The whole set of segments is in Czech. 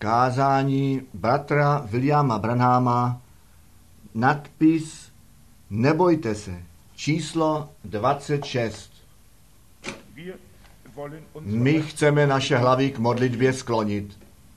Kázání bratra Williama Branhama, nadpis Nebojte se, číslo 26. My chceme naše hlavy k modlitbě sklonit.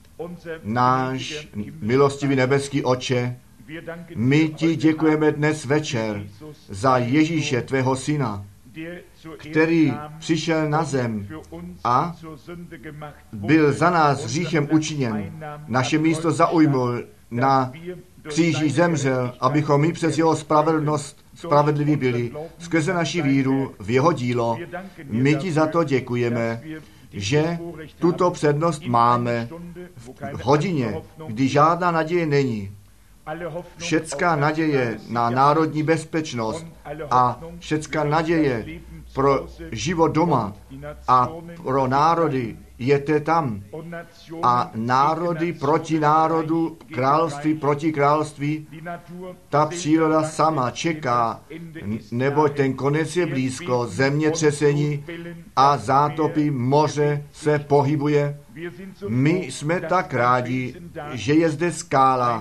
Náš milostivý nebeský Otče, my ti děkujeme dnes večer za Ježíše, tvého syna, který přišel na zem a byl za nás hříchem učiněn. Naše místo zaujmul, na kříži zemřel, abychom my přes jeho spravedlnost spravedliví byli. Skrze naši víru v jeho dílo, my ti za to děkujeme, že tuto přednost máme v hodině, kdy žádná naděje není. Všecká naděje na národní bezpečnost a všecká naděje pro život doma a pro národy je tam. A národy proti národu, království proti království, ta příroda sama čeká, neboť ten konec je blízko, zemětřesení a zátopy moře se pohybuje. My jsme tak rádi, že je zde skála,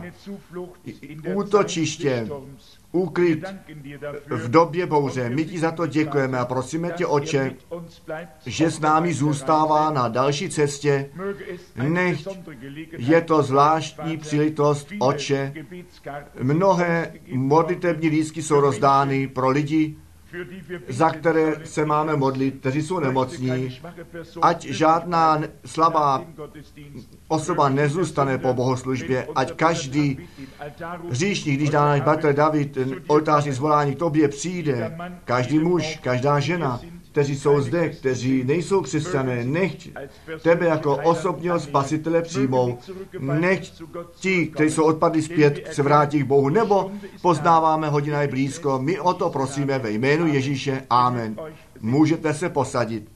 útočiště, úkryt v době bouře. My ti za to děkujeme a prosíme tě, Otče, že s námi zůstává na další cestě. Nechť je to zvláštní příležitost, Otče. Mnohé modlitební lístky jsou rozdány pro lidi, za které se máme modlit, kteří jsou nemocní, ať žádná slabá osoba nezůstane po bohoslužbě, ať každý hříšník, když dá náš bratr David oltářní zvolání k tobě přijde, každý muž, každá žena, kteří jsou zde, kteří nejsou křesťané, nechť tebe jako osobního spasitele přijmou, nechť ti, kteří jsou odpadli zpět, se vrátí k Bohu, nebo poznáváme, hodina je blízko, my o to prosíme ve jménu Ježíše, amen. Můžete se posadit.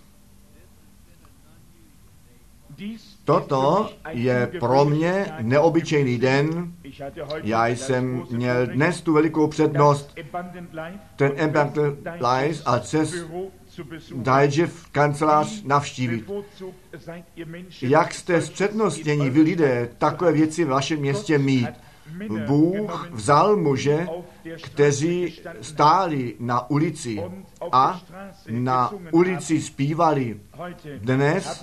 Toto je pro mě neobyčejný den. Já jsem měl dnes tu velikou přednost, ten Abundant Life a CES Digest kancelář navštívit. Jak jste zpřednostnění vy lidé takové věci v vašem městě mít? Bůh vzal muže, kteří stáli na ulici a na ulici zpívali. Dnes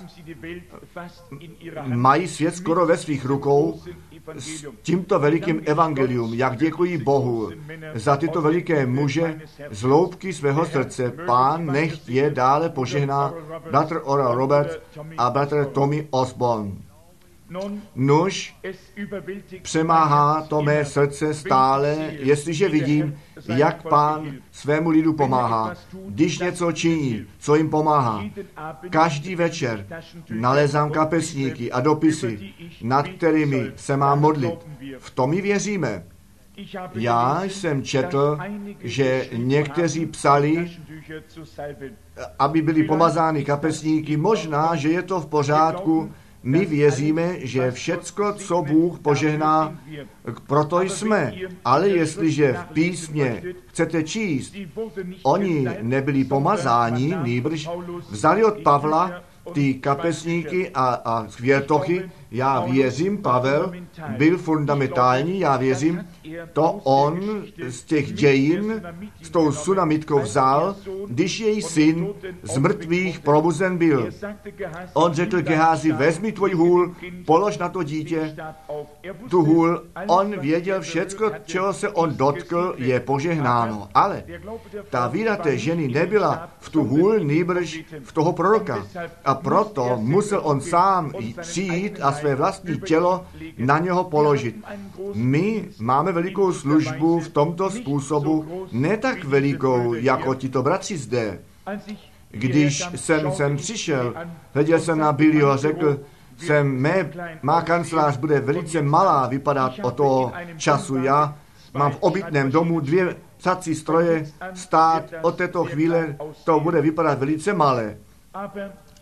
mají svět skoro ve svých rukou s tímto velikým evangelium. Jak děkuji Bohu za tyto veliké muže z hloubky svého srdce. Pán nechť je dále požehná bratr Oral Robert a bratr Tommy Osborne. Nuž, přemáhá to mé srdce stále, jestliže vidím, jak Pán svému lidu pomáhá. Když něco činí, co jim pomáhá. Každý večer nalézám kapesníky a dopisy, nad kterými se mám modlit. V tom my věříme. Já jsem četl, že někteří psali, aby byli pomazány kapesníky. Možná, že je to v pořádku. My věříme, že všecko, co Bůh požehná, proto jsme. Ale jestliže v písmě chcete číst, oni nebyli pomazáni, nýbrž vzali od Pavla ty kapesníky a chvěrtochy. Já věřím, Pavel byl fundamentální, já věřím, to on z těch dějin s tou sunamitkou vzal, když její syn z mrtvých probuzen byl. On řekl Gehazi, vezmi tvůj hůl, polož na to dítě tu hůl. On věděl všecko, čeho se on dotkl, je požehnáno. Ale ta víra té ženy nebyla v tu hůl, nýbrž v toho proroka. A proto musel on sám přijít a své vlastní tělo na něho položit. My máme velikou službu v tomto způsobu, ne tak velikou, jako tito bratři zde. Když jsem sem přišel, hleděl jsem na Billyho a řekl, má kancelář bude velice malá vypadat od toho času. Já mám v obytném domu 2 psací stroje stát, od této chvíle to bude vypadat velice malé.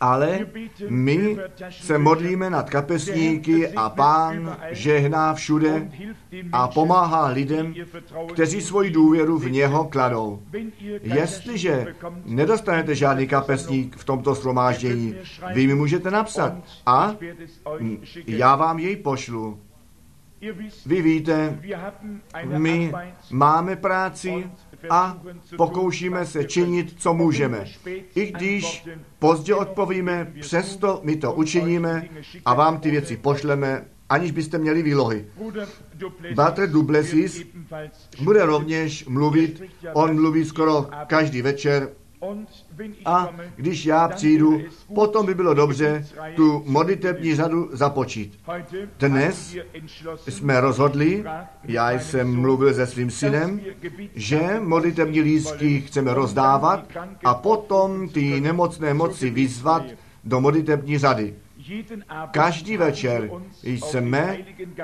ale my se modlíme nad kapesníky a Pán žehná všude a pomáhá lidem, kteří svoji důvěru v něho kladou. Jestliže nedostanete žádný kapesník v tomto shromáždění, vy mi můžete napsat a já vám jej pošlu. Vy víte, my máme práci a pokoušíme se činit, co můžeme. I když pozdě odpovíme, přesto my to učiníme a vám ty věci pošleme, aniž byste měli výlohy. Bratr Duplessis bude rovněž mluvit, on mluví skoro každý večer. A když já přijdu, potom by bylo dobře tu modlitební řadu započít. Dnes jsme rozhodli, já jsem mluvil se svým synem, že modlitební lístky chceme rozdávat a potom ty nemocné moci vyzvat do modlitební řady. Každý večer jsme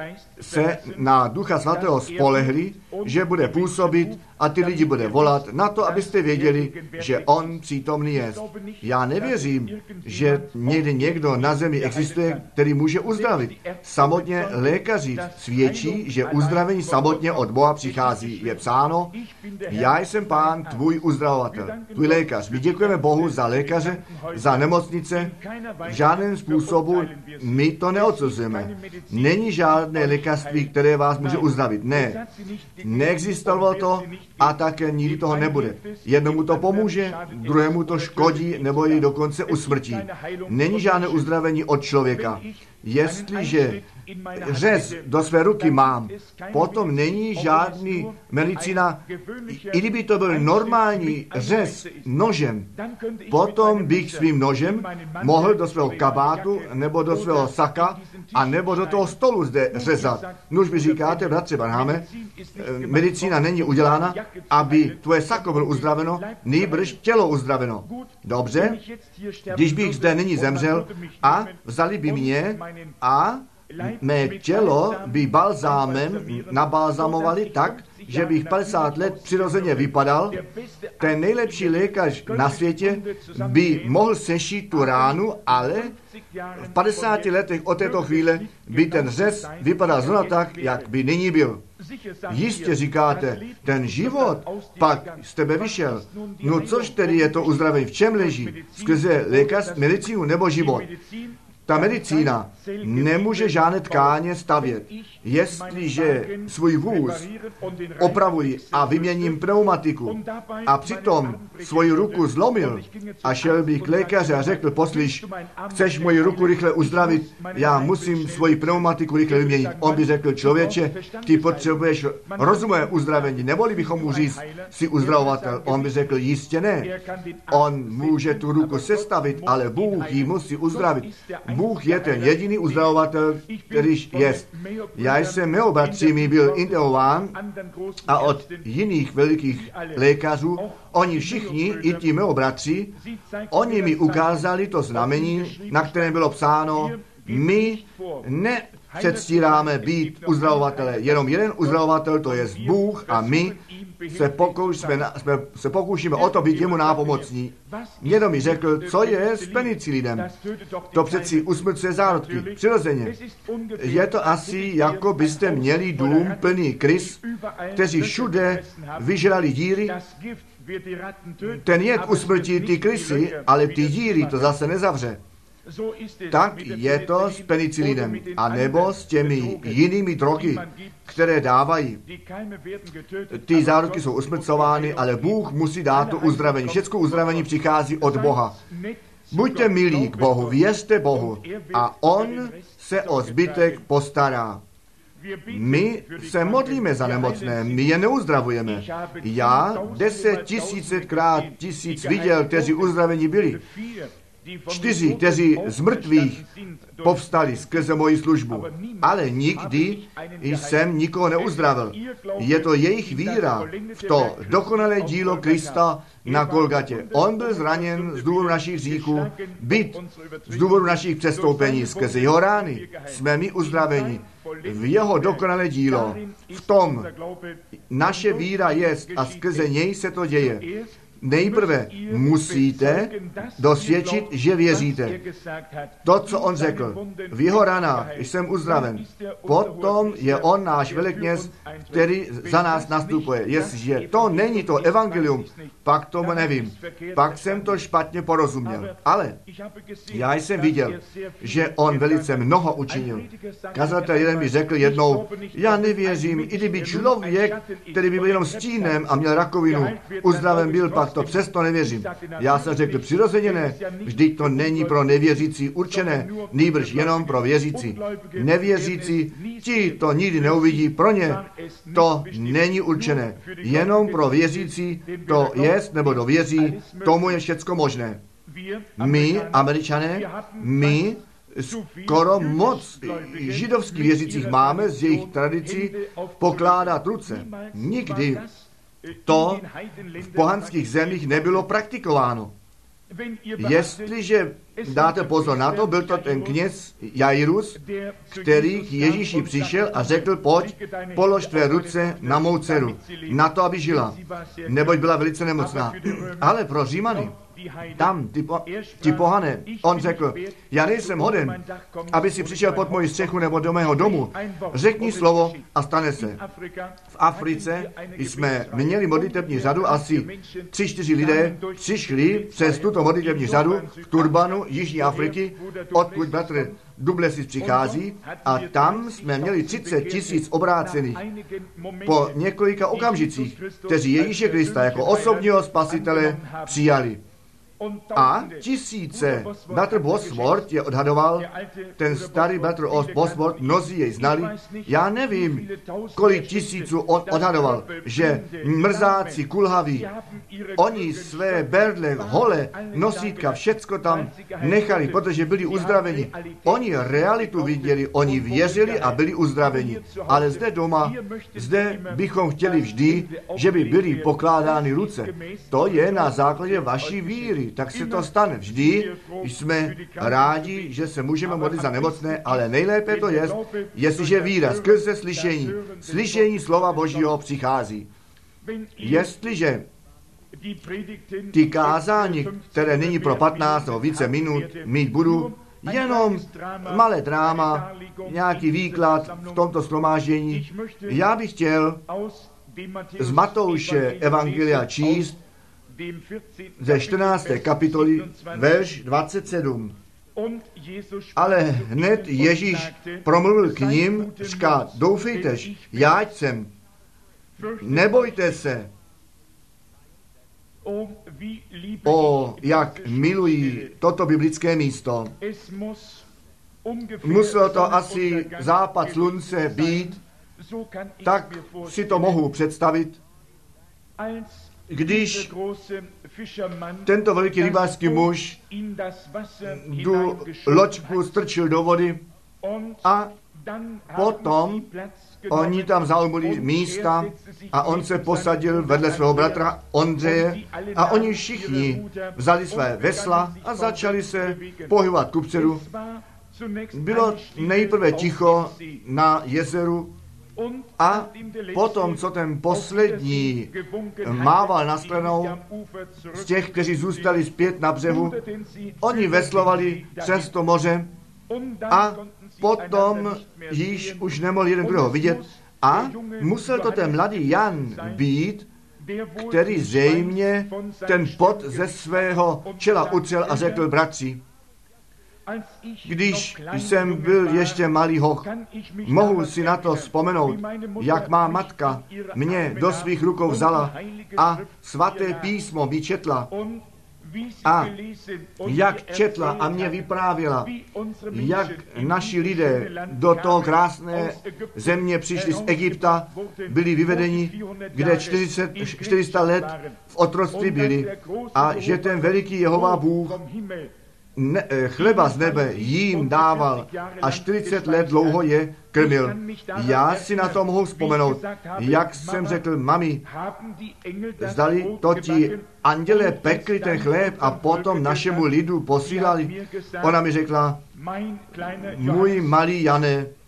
se na Ducha Svatého spolehli, že bude působit a ty lidi bude volat na to, abyste věděli, že on přítomný je. Já nevěřím, že někde někdo na zemi existuje, který může uzdravit. Samotně lékaři svědčí, že uzdravení samotně od Boha přichází. Je psáno, já jsem Pán, tvůj uzdravovatel, tvůj lékař. My děkujeme Bohu za lékaře, za nemocnice. V žádném způsobu my to neodsuzujeme. Není žádné lékařství, které vás může uzdravit. Ne. Neexistovalo to a také nikdy toho nebude. Jednomu to pomůže, druhému to škodí nebo ji dokonce usmrtí. Není žádné uzdravení od člověka. Jestliže řez do své ruky mám, potom není žádný medicína, i kdyby to byl normální řez nožem, potom bych svým nožem mohl do svého kabátu, nebo do svého saka, a nebo do toho stolu zde řezat. Nuž vy říkáte, bratře Branhame, medicína není udělána, aby tvoje sako bylo uzdraveno, nýbrž tělo uzdraveno. Dobře, když bych zde nyní zemřel a vzali by mě a mé tělo by balzámem nabalzamovali tak, že bych 50 let přirozeně vypadal, ten nejlepší lékař na světě by mohl sešít tu ránu, ale v 50 letech od této chvíle by ten řez vypadal zrovna tak, jak by nyní byl. Jistě říkáte, ten život pak z tebe vyšel. No což tedy je to uzdravení? V čem leží? Skrze lékař, medicínu nebo život? Ta medicína nemůže žádné tkáně stavět. Jestliže svůj vůz opravuji a vyměním pneumatiku a přitom svoji ruku zlomil a šel bych k lékaři a řekl, poslyš, chceš moji ruku rychle uzdravit, já musím svoji pneumatiku rychle vyměnit. On by řekl, člověče, ty potřebuješ rozumové uzdravení, neboli bychom mu říct, jsi uzdravovatel. On by řekl, jistě ne. On může tu ruku sestavit, ale Bůh ji musí uzdravit. Bůh je ten jediný uzdravovatel, který je. Já jsem mého bratří mi byl intervjuován a od jiných velikých lékařů, oni všichni, i ti mého bratři, oni mi ukázali to znamení, na kterém bylo psáno, my nepředstíráme být uzdravovatele, jenom jeden uzdravovatel, to je Bůh a my se pokoušíme o to být jemu nápomocní. Někdo mi řekl, co je s penicilinem. To přeci usmrcuje zárodky, přirozeně. Je to asi, jako byste měli dům plný krys, kteří všude vyžrali díry. Ten jed usmrtí ty krysy, ale ty díry to zase nezavře. Tak je to s penicilinem, a nebo s těmi jinými drogy, které dávají. Ty zárodky jsou usmrcovány, ale Bůh musí dát to uzdravení. Všechno uzdravení přichází od Boha. Buďte milí k Bohu, věřte Bohu a On se o zbytek postará. My se modlíme za nemocné, my je neuzdravujeme. Já 10 000krát viděl, kteří uzdraveni byli. 4, kteří z mrtvých povstali skrze moji službu. Ale nikdy jsem nikoho neuzdravil. Je to jejich víra v to dokonalé dílo Krista na Golgatě. On byl zraněn z důvodu našich hříchů, byt z důvodu našich přestoupení. Skrze jeho rány jsme my uzdraveni. V jeho dokonalé dílo. V tom naše víra jest a skrze něj se to děje. nejprve musíte dosvědčit, že věříte. To, co on řekl, v jeho ranách jsem uzdraven. Potom je on náš velekněz, který za nás nastupuje. Jestliže to není to evangelium, pak tomu nevím. Pak jsem to špatně porozuměl. Ale já jsem viděl, že on velice mnoho učinil. Kazatel jeden mi řekl jednou, já nevěřím, i kdyby člověk, který by byl jenom stínem a měl rakovinu, uzdraven byl, pak to přesto nevěřím. Já jsem řekl, přirozeně ne, vždyť to není pro nevěřící určené, nýbrž jenom pro věřící. Nevěřící, ti to nikdy neuvidí, pro ně to není určené. Jenom pro věřící to jest, nebo dověří, tomu je všecko možné. My, Američané, my skoro moc židovských věřících máme z jejich tradicí pokládat ruce. Nikdy to v pohanských zemích nebylo praktikováno. Jestliže dáte pozor na to, byl to ten kněz Jairus, který k Ježíši přišel a řekl, pojď, polož tvé ruce na mou dceru, na to, aby žila, neboť byla velice nemocná. Ale pro Římany, tam, ti pohané, on řekl, já nejsem hoden, aby si přišel pod moji střechu nebo do mého domu. Řekni slovo a stane se. V Africe jsme měli modlitební řadu, asi 3-4 lidé přišli přes tuto modlitební řadu v Turbanu, Jižní Afriky, odkud bratr Duplessis přichází, a tam jsme měli 30 000 obrácených po několika okamžicích, kteří Ježíše Krista jako osobního spasitele přijali. A tisíce, bratr Bosworth je odhadoval, ten starý bratr Bosworth, mnozí jej znali, já nevím, kolik tisíců on odhadoval, že mrzáci, kulhaví, oni své berdle, hole, nosítka, všecko tam nechali, protože byli uzdraveni. Oni realitu viděli, oni věřili a byli uzdraveni. Ale zde doma, zde bychom chtěli vždy, že by byly pokládány ruce. To je na základě vaší víry. Tak se to stane. Vždy jsme rádi, že se můžeme modlit za nemocné, ale nejlépe to je, jestliže víra skrze slyšení slova Božího přichází. Jestliže ty kázání, které nyní pro 15 nebo více minut mít budu, jenom malé dráma, nějaký výklad v tomto shromáždění, já bych chtěl z Matouše evangelia číst ze 14. kapitoly, verš 27. Ale hned Ježíš promluvil k ním, říká, doufejtež, jáť jsem, nebojte se. Jak milují toto biblické místo. Muselo to asi západ slunce být, tak si to mohu představit, když tento veliký rybářský muž tu loďku strčil do vody a potom oni tam zaujmuli místa a on se posadil vedle svého bratra Ondřeje a oni všichni vzali své vesla a začali se pohybovat kupředu. Bylo nejprve ticho na jezeru a potom, co ten poslední mával na stranou z těch, kteří zůstali zpět na břehu, oni veslovali přes to moře a potom již už nemohl jeden druhého vidět a musel to ten mladý Jan být, který zřejmě ten pot ze svého čela utřel a řekl, bratři, když jsem byl ještě malý hoch, mohu si na to vzpomenout, jak má matka mě do svých rukou vzala a svaté písmo mi četla. A jak četla a mě vyprávěla, jak naši lidé do toho krásné země přišli z Egypta, byli vyvedeni, kde 400 let v otroctví byli a že ten veliký Jehova Bůh chleba z nebe jim dával a 40 let dlouho je krmil. Já si na to mohu vzpomenout, jak jsem řekl, mami, zdali to ti anděle pekli ten chléb a potom našemu lidu posílali. Ona mi řekla, můj malý Jane,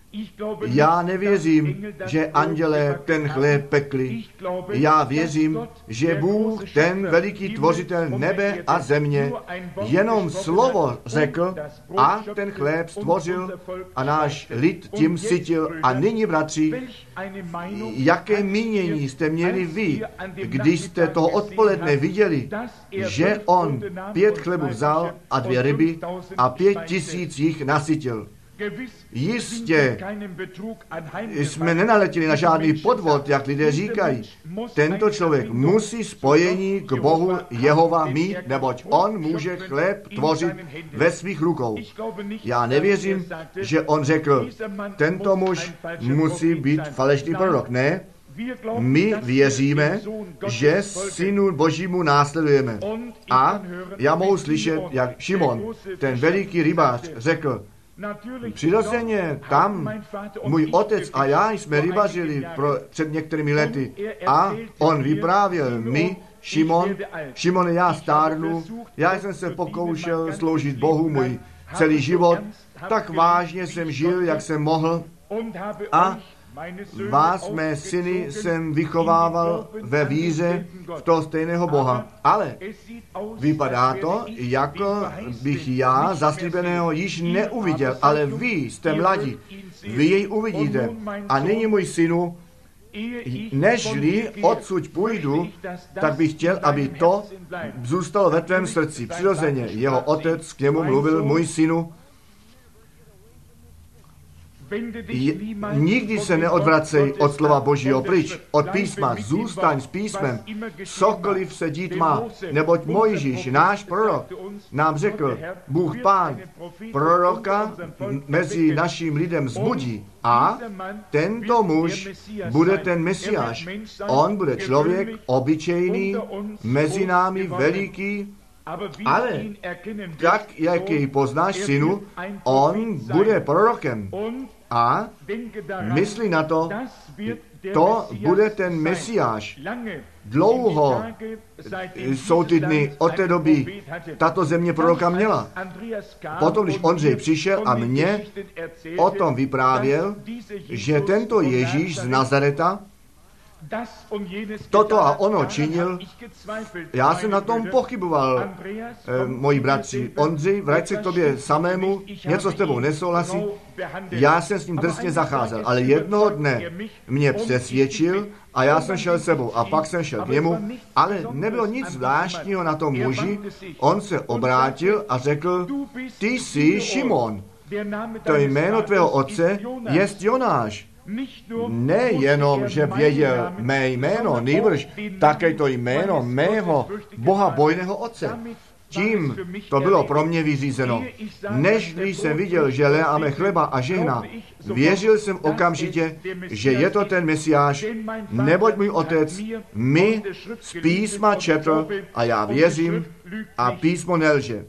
Já nevěřím, že andělé ten chléb pekli. Já věřím, že Bůh, ten veliký tvořitel nebe a země, jenom slovo řekl a ten chléb stvořil a náš lid tím sytil. A nyní, bratři, jaké mínění jste měli vy, když jste toho odpoledne viděli, že on 5 chlebů vzal a 2 ryby a 5 000 jich nasytil? Jistě jsme nenaletěli na žádný podvod, jak lidé říkají. Tento člověk musí spojení k Bohu Jehova mít, neboť on může chléb tvořit ve svých rukou. Já nevěřím, že on řekl, tento muž musí být falešný prorok. Ne, my věříme, že Synu Božímu následujeme. A já mohu slyšet, jak Šimon, ten veliký rybář, řekl, přirozeně tam můj otec a já jsme rybařili před některými lety a on vyprávěl Šimon, já stárnu, já jsem se pokoušel sloužit Bohu můj celý život, tak vážně jsem žil, jak jsem mohl a vás, mé syny, jsem vychovával ve víře v toho stejného Boha. Ale vypadá to, jako bych já zaslíbeného již neuviděl, ale vy jste mladí, vy jej uvidíte. A nyní, můj synu, nežli odsud půjdu, tak bych chtěl, aby to zůstalo ve tvém srdci. Přirozeně jeho otec k němu mluvil, můj synu, nikdy se neodvracej od slova Božího pryč, od písma, zůstaň s písmem, cokoliv se dít má, neboť Mojžíš, náš prorok, nám řekl, Bůh Pán, proroka mezi naším lidem zbudí a tento muž bude ten Mesiáš. On bude člověk obyčejný, mezi námi veliký, ale tak, jak jej poznáš, synu, on bude prorokem. A myslí na to, to bude ten Mesiáš. Dlouho jsou ty dny od té doby, tato země proroka měla. Potom, když Ondřej přišel a mě o tom vyprávěl, že tento Ježíš z Nazareta toto a ono činil, já jsem na tom pochyboval, moji bratři. Ondřej, vrať se k tobě samému, něco s tebou nesouhlasí. Já jsem s ním drsně zacházel, ale jednoho dne mě přesvědčil a já jsem šel s sebou a pak jsem šel k němu, ale nebylo nic zvláštního na tom muži. On se obrátil a řekl, ty jsi Šimon, to jméno tvého otce jest Jonáš. Nejenom, že věděl mé jméno, nýbrž také to jméno mého bohabojného otce. Tím to bylo pro mě vyřízeno. Než když jsem viděl, že léáme chleba a žehna, věřil jsem okamžitě, že je to ten Mesiáš, neboť můj otec mi z písma četl a já věřím a písmo nelže.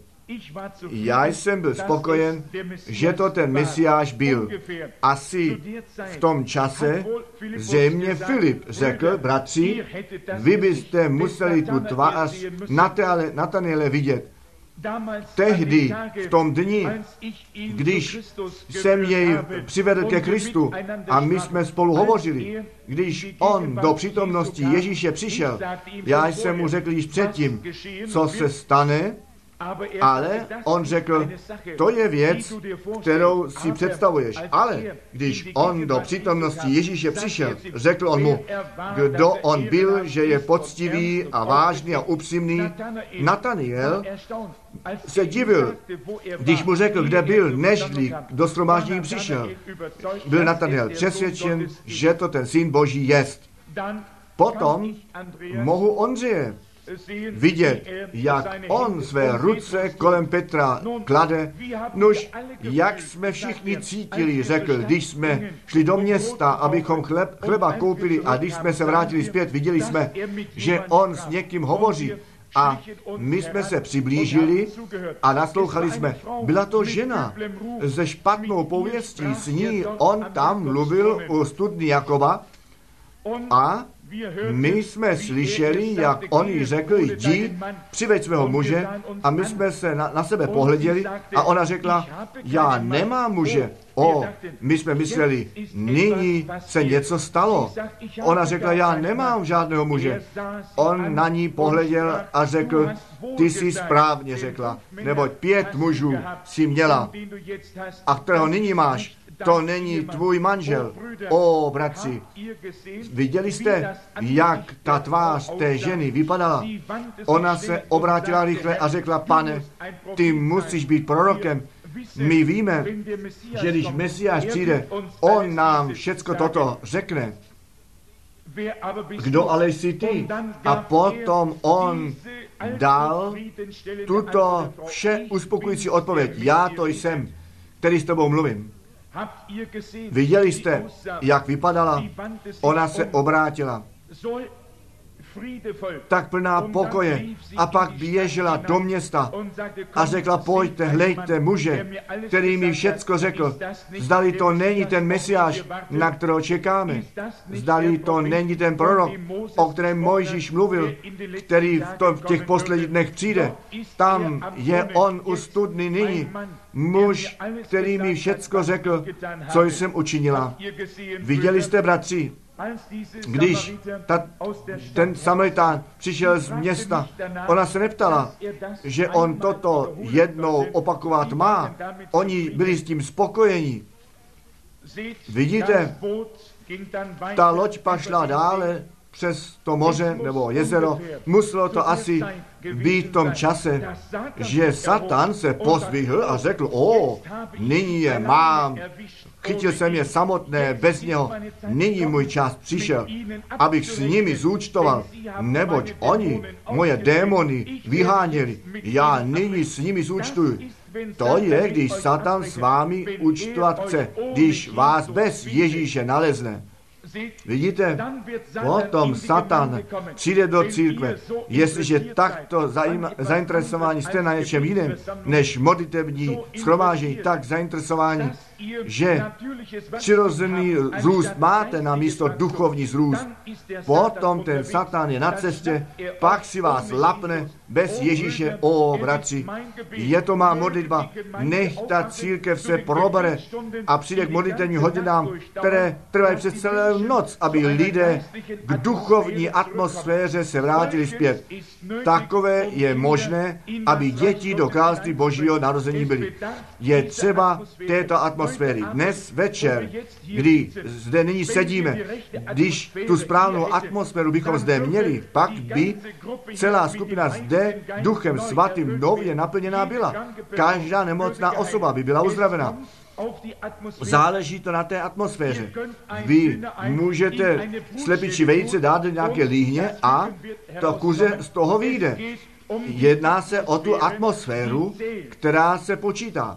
Já jsem byl spokojen, že to ten Mesiáš byl. Asi v tom čase zřejmě Filip řekl, bratři, vy byste museli tu tvář Natanaele vidět. Tehdy, v tom dni, když jsem jej přivedl ke Kristu a my jsme spolu hovořili, když on do přítomnosti Ježíše přišel, já jsem mu řekl již předtím, co se stane, ale on řekl, to je věc, kterou si představuješ. Ale když on do přítomnosti Ježíše přišel, řekl on mu, kdo on byl, že je poctivý a vážný a upřímný. Natanael se divil, když mu řekl, kde byl, nežli do shromáždění přišel. Byl Natanael přesvědčen, že to ten Syn Boží jest. Potom mohu Ondřeje vidět, jak on své ruce kolem Petra klade. Nož, jak jsme všichni cítili, řekl, když jsme šli do města, abychom chleba koupili a když jsme se vrátili zpět, viděli jsme, že on s někým hovoří. A my jsme se přiblížili a naslouchali jsme. Byla to žena se špatnou pověstí, s ní on tam mluvil u studny Jakoba a My jsme slyšeli, jak on jí řekl, jdi, přiveď svého muže, a my jsme se na sebe pohleděli a ona řekla, já nemám muže. My jsme mysleli, nyní se něco stalo. Ona řekla, já nemám žádného muže. On na ní pohleděl a řekl, ty jsi správně řekla, neboť 5 mužů jsi měla a kterého nyní máš, to není tvůj manžel. Bratři, viděli jste, jak ta tvář té ženy vypadala? Ona se obrátila rychle a řekla, pane, ty musíš být prorokem. My víme, že když Mesiáš přijde, on nám všecko toto řekne. Kdo ale jsi ty? A potom on dal tuto vše uspokojující odpověď. Já to jsem, který s tebou mluvím. Viděli jste, jak vypadala? Ona se obrátila tak plná pokoje a pak běžela do města a řekla, pojďte, hlejte muže, který mi všecko řekl. Zdali to není ten Mesiáš, na kterého čekáme. Zdali to není ten prorok, o kterém Mojžíš mluvil, který v těch posledních dnech přijde. Tam je on u studny nyní. Muž, který mi všecko řekl, co jsem učinila. Viděli jste, bratři, když ten Samaritán přišel z města, ona se neptala, že on toto jednou opakovat má. Oni byli s tím spokojení. Vidíte, ta loď pašla dále přes to moře nebo jezero. Muselo to asi být v tom čase, že Satan se pozdvihl a řekl, nyní je mám. Chytil jsem je samotné bez něho. Nyní můj čas přišel, abych s nimi zúčtoval, neboť oni moje démony vyháněli. Já nyní s nimi zúčtuju. To je, když Satan s vámi účtovat chce, když vás bez Ježíše nalezne. Vidíte, potom Satan přijde do církve, jestliže takto zainteresováni jste na něčem jiném, než modlitební shromáždění, tak zainteresováni, že přirozený zrůst máte na místo duchovní zrůst. Potom ten Satan je na cestě, pak si vás lapne bez Ježíše. Bratři, je to má modlitba, nech ta církev se probere a přijde k modlitevním hodinám, které trvají přes celou noc, aby lidé k duchovní atmosféře se vrátili zpět. Takové je možné, aby děti do království Božího narození byly. Je třeba této atmosféry. Dnes večer, kdy zde nyní sedíme, když tu správnou atmosféru bychom zde měli, pak by celá skupina zde Duchem Svatým nově naplněná byla. Každá nemocná osoba by byla uzdravena. Záleží to na té atmosféře. Vy můžete slepičí vejce dát do nějaké líhně a to kuře z toho vyjde. Jedná se o tu atmosféru, která se počítá.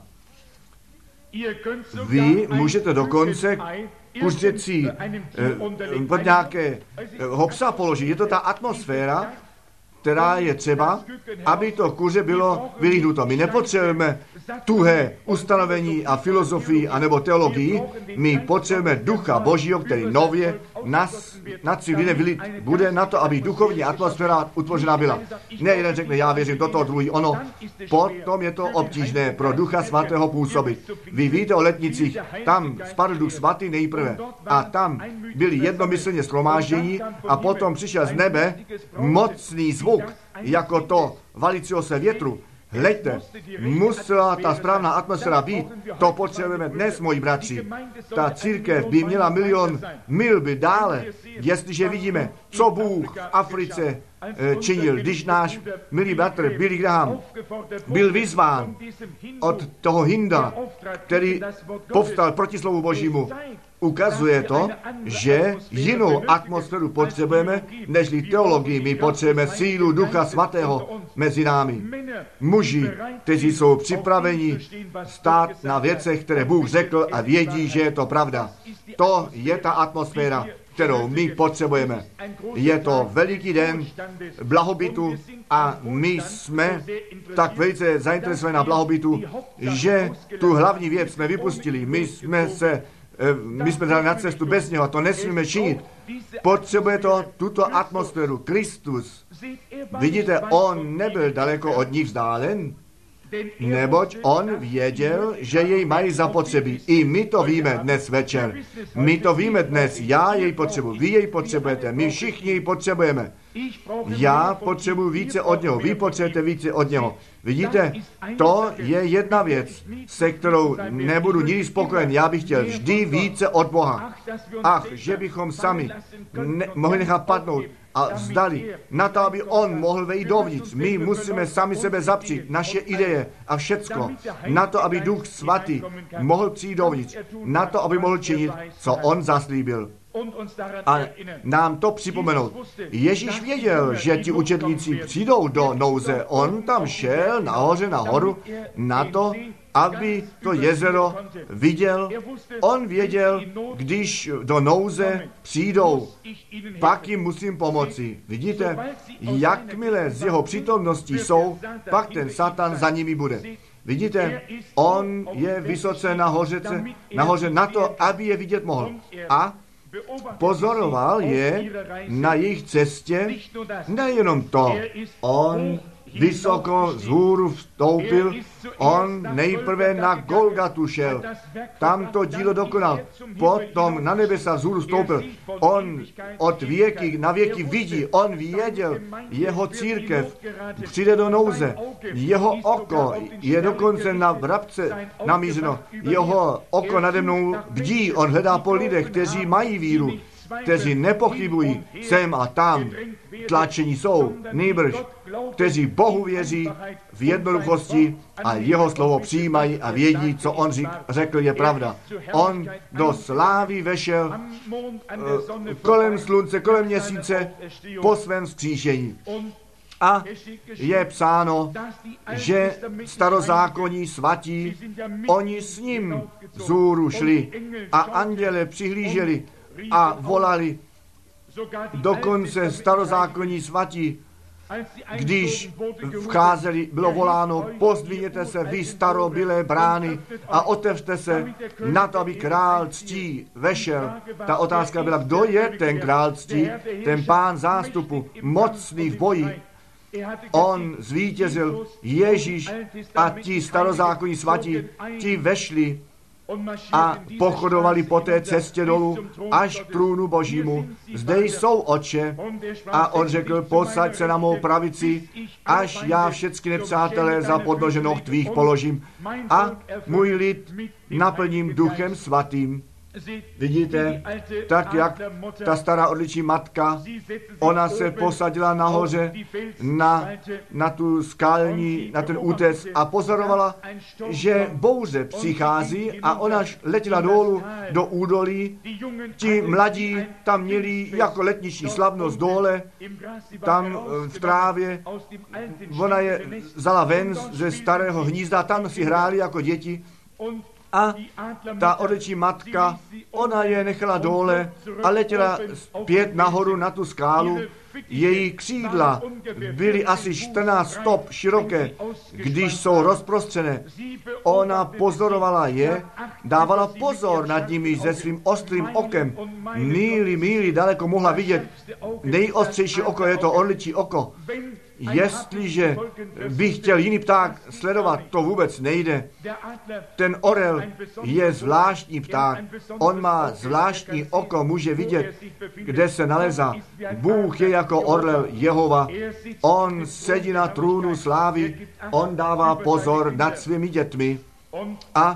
Vy můžete dokonce kuřecí pod nějaké psa položit. Je to ta atmosféra, která je třeba, aby to kuře bylo vylíhnuto. My nepotřebujeme tuhé ustanovení a filozofii anebo teologii, my potřebujeme Ducha Božího, který nově na lidé vylit bude na to, aby duchovní atmosféra utvořena byla. Ne jeden řekne, já věřím toto, druhý ono. Potom je to obtížné pro Ducha Svatého působit. Vy víte o letnicích, tam spadl Duch Svatý nejprve a tam byli jednomyslně shromáždění a potom přišel z nebe mocný zvuk, jako to valícího se větru. Hleďte, musela ta správná atmosféra být. To potřebujeme dnes, moji bratři. Ta církev by měla 1 000 000 mil by dále, jestliže vidíme, co Bůh v Africe činil. Když náš milý bratr Billy Graham byl vyzván od toho Hinda, který povstal proti slovu Božímu, ukazuje to, že jinou atmosféru potřebujeme, nežli teologii. My potřebujeme sílu Ducha Svatého mezi námi. Muži, kteří jsou připraveni stát na věcech, které Bůh řekl a vědí, že je to pravda. To je ta atmosféra, kterou my potřebujeme. Je to veliký den blahobytu a my jsme tak velice zainteresovaní na blahobytu, že tu hlavní věc jsme vypustili. My jsme se my jsme dali na cestu bez něho, to nesmíme činit. Potřebuje to tuto atmosféru. Kristus, vidíte, on nebyl daleko od nich vzdálen, neboť on věděl, že jej mají zapotřebí. I my to víme dnes večer. My to víme dnes. Já jej potřebuji, vy jej potřebujete, my všichni jej potřebujeme. Já potřebuji více od něho, vy potřebujete více od něho. Vidíte, to je jedna věc, se kterou nebudu nikdy spokojen. Já bych chtěl vždy více od Boha. Ach, že bychom sami mohli nechat padnout a vzdali na to, aby on mohl vejít dovnitř. My musíme sami sebe zapřít, naše ideje a všecko, na to, aby Duch Svatý mohl přijít dovnitř, na to, aby mohl činit, co on zaslíbil. A nám to připomenout. Ježíš věděl, že ti učedníci přijdou do nouze. On tam šel nahoře na horu na to, aby to jezero viděl. On věděl, když do nouze přijdou, pak jim musím pomoci. Vidíte, jakmile z jeho přítomností jsou, pak ten Satan za nimi bude. Vidíte, on je vysoce nahoře na to, aby je vidět mohl. A pozoroval je na jejich cestě, nejenom to, on vysoko z hůru vstoupil, on nejprve na Golgatu šel, tam to dílo dokonal, potom na nebesa z hůru vstoupil, on od věky na věky vidí, on věděl, jeho církev přijde do nouze, jeho oko je dokonce na vrabce namířeno, jeho oko nade mnou bdí, on hledá po lidech, kteří mají víru, kteří nepochybují, sem a tam, tlačení jsou, nýbrž, kteří Bohu věří v jednoduchosti a jeho slovo přijímají a vědí, co on řekl, je pravda. On do slávy vešel kolem slunce, kolem měsíce po svém vzkříšení. A je psáno, že starozákonní svatí, oni s ním vzhůru šli a anděle přihlíželi a volali, dokonce starozákonní svatí, když vcházeli, bylo voláno, pozdvihněte se vy starobylé brány a otevřte se na to, aby král ctí vešel. Ta otázka byla, kdo je ten král ctí, ten pán zástupu, mocný v boji. On zvítězil, Ježíš, a ti starozákonní svatí, ti vešli a pochodovali po té cestě dolů až k trůnu Božímu. Zde jsou, Otče. A on řekl, posaď se na mou pravici, až já všechny nepřátelé za podnože noh tvých položím a můj lid naplním Duchem Svatým. Vidíte, tak jak ta stará orličí matka, ona se posadila nahoře na tu skalní, na ten útec a pozorovala, že bouře přichází a ona letěla dolů do údolí. Ti mladí tam měli jako letniční slavnost dole, tam v trávě. Ona je vzala ven ze starého hnízda, tam si hráli jako děti. A ta orličí matka, ona je nechala dole a letěla zpět nahoru na tu skálu. Její křídla byly asi 14 stop široké, když jsou rozprostřené. Ona pozorovala je, dávala pozor nad nimi se svým ostrým okem. Míli daleko mohla vidět. Nejostřejší oko je to orličí oko. Jestliže by chtěl jiný pták sledovat, to vůbec nejde. Ten orel je zvláštní pták. On má zvláštní oko, může vidět, kde se nalezá. Bůh je jako orel Jehova. On sedí na trůnu slávy, on dává pozor nad svými dětmi a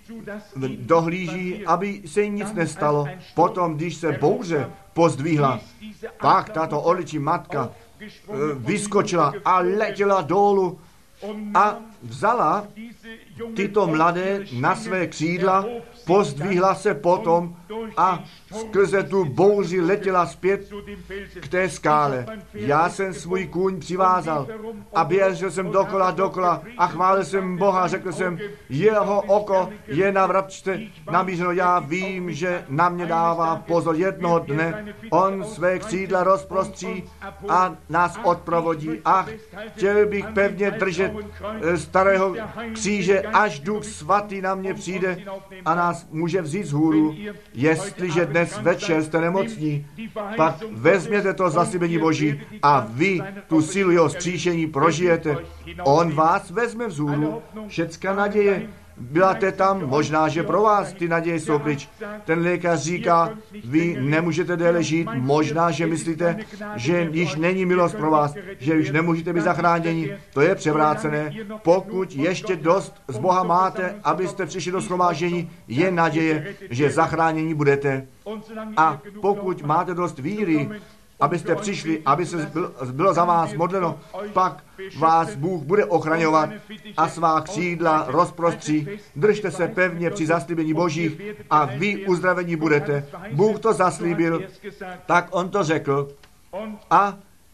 dohlíží, aby se jim nic nestalo. Potom, když se bouře pozdvihla, pak tato orličí matka vyskočila a letěla dolů a vzala tyto mladé na své křídla, pozdvihla se potom a skrze tu bouři letěla zpět k té skále. Já jsem svůj kůň přivázal a běžel jsem dokola a chválil jsem Boha, řekl jsem, jeho oko je na vrabčce namířeno, já vím, že na mě dává pozor. Jednoho dne on své křídla rozprostří a nás odprovodí. A chtěl bych pevně držet starého kříže, až Duch Svatý na mě přijde a nás vás může vzít z hůru. Jestliže dnes večer jste nemocní, pak vezměte to zaslíbení Boží a vy tu sílu jeho vzkříšení prožijete. On vás vezme vzhůru. Všecká naděje byla tam, možná, že pro vás ty naděje jsou pryč. Ten lékař říká, vy nemůžete déle žít, možná, že myslíte, že již není milost pro vás, že už nemůžete být zachráněni. To je převrácené. Pokud ještě dost z Boha máte, abyste přišli do shromáždění, je naděje, že zachráněni budete. A pokud máte dost víry, abyste přišli, aby se bylo za vás modleno, pak vás Bůh bude ochraňovat a svá křídla rozprostří. Držte se pevně při zaslíbení Božích a vy uzdravení budete. Bůh to zaslíbil, tak on to řekl. A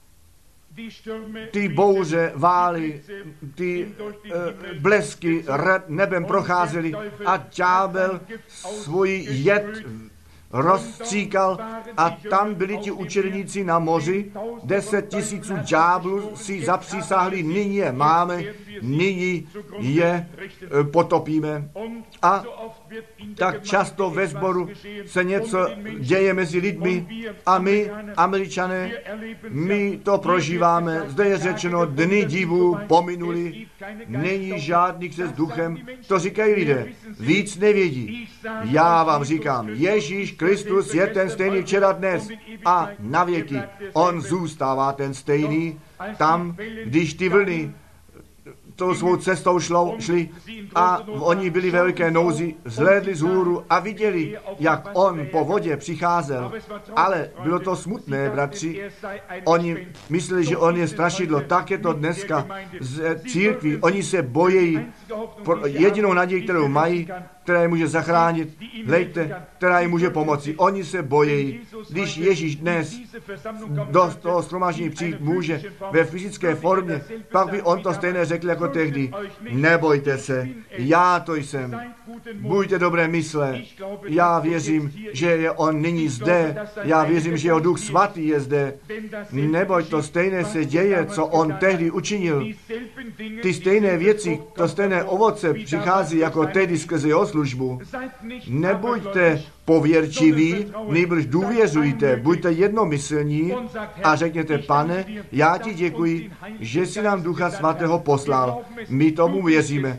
ty bouře, vály, ty blesky nebem procházely a ďábel svůj jed rozstříkal a tam byli ti učedníci na moři, 10 000 ďáblů si zapřísáhli, nyní je máme, nyní je potopíme. A tak často ve sboru se něco děje mezi lidmi a my, Američané, my to prožíváme. Zde je řečeno, dny divů pominuli, není žádný se s duchem. To říkají lidé, víc nevědí. Já vám říkám, Ježíš Kristus je ten stejný včera, dnes a na věky. On zůstává ten stejný tam, když ty vlny tou svou cestou šli a oni byli velké nouzi, zhlédli z hůru a viděli, jak on po vodě přicházel. Ale bylo to smutné, bratři. Oni mysleli, že on je strašidlo. Tak je to dneska z církví. Oni se bojí. Jedinou naději, kterou mají, která je může zachránit, hleďte, která jim může pomoci. Oni se bojí, když Ježíš dnes do toho shromáždění přijít může ve fyzické formě, pak by on to stejné řekl jako tehdy. Nebojte se, já to jsem. Buďte dobré mysle. Já věřím, že je on nyní zde. Já věřím, že jeho Duch Svatý je zde. Neboť to stejné se děje, co on tehdy učinil. Ty stejné věci, to stejné ovoce přichází jako tehdy skrze jeho službu. Nebuďte pověrčiví, nýbrž důvěřujte, buďte jednomyslní a řekněte, Pane, já ti děkuji, že jsi nám Ducha Svatého poslal. My tomu věříme.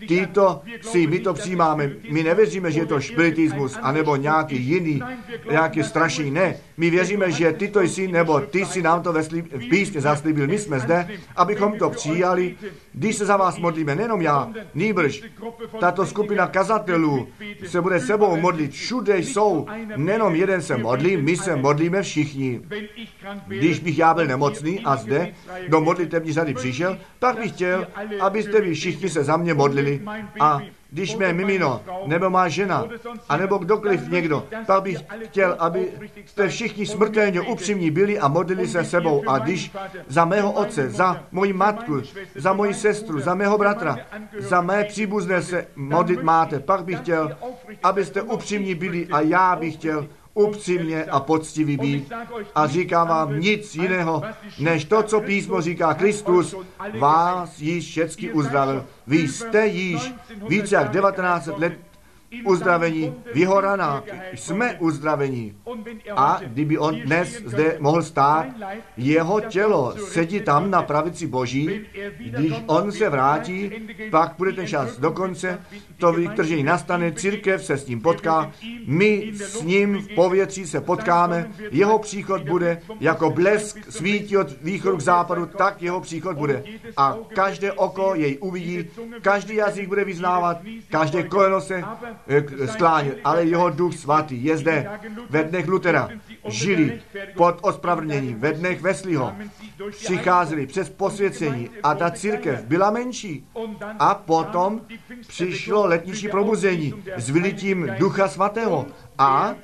My to přijímáme. My nevěříme, že je to špiritismus, anebo nějaký jiný, nějaký strašný. Ne. My věříme, že ty to jsi, nebo ty si nám to v písně zaslíbil. My jsme zde, abychom to přijali. Když se za vás modlíme, nejenom já, nýbrž tato skupina kazatelů se bude sebou modlit. Všude jsou. Nejenom jeden se modlí, my se modlíme všichni. Když bych já byl nemocný a zde do modlitební řady přišel, pak bych chtěl, abyste vy všichni se za mě modlili. A když mé mimino, nebo má žena, anebo kdokoliv někdo, pak bych chtěl, aby jste všichni smrtelně upřímní byli a modlili se sebou. A když za mého otce, za moji matku, za moji sestru, za mého bratra, za mé příbuzné se modlit máte, pak bych chtěl, abyste upřímní byli a já bych chtěl upřímně a poctivý být. A říkám vám nic jiného, než to, co písmo říká, Kristus vás již všecky uzdravil. Vy jste již více jak 19 let uzdravení v jeho ranách. Jsme uzdravení. A kdyby on dnes zde mohl stát, jeho tělo sedí tam na pravici Boží, když on se vrátí, pak bude ten čas dokonce, to vytržení nastane, církev se s ním potká, my s ním v povětří se potkáme, jeho příchod bude jako blesk svítí od východu k západu, tak jeho příchod bude. A každé oko jej uvidí, každý jazyk bude vyznávat, každé koleno se sklánět, ale jeho Duch Svatý je zde. Ve dnech Lutera žili pod ospravedlněním, ve dnech Wesleyho přicházeli přes posvěcení a ta církev byla menší. A potom přišlo letniční probuzení s vylitím Ducha Svatého a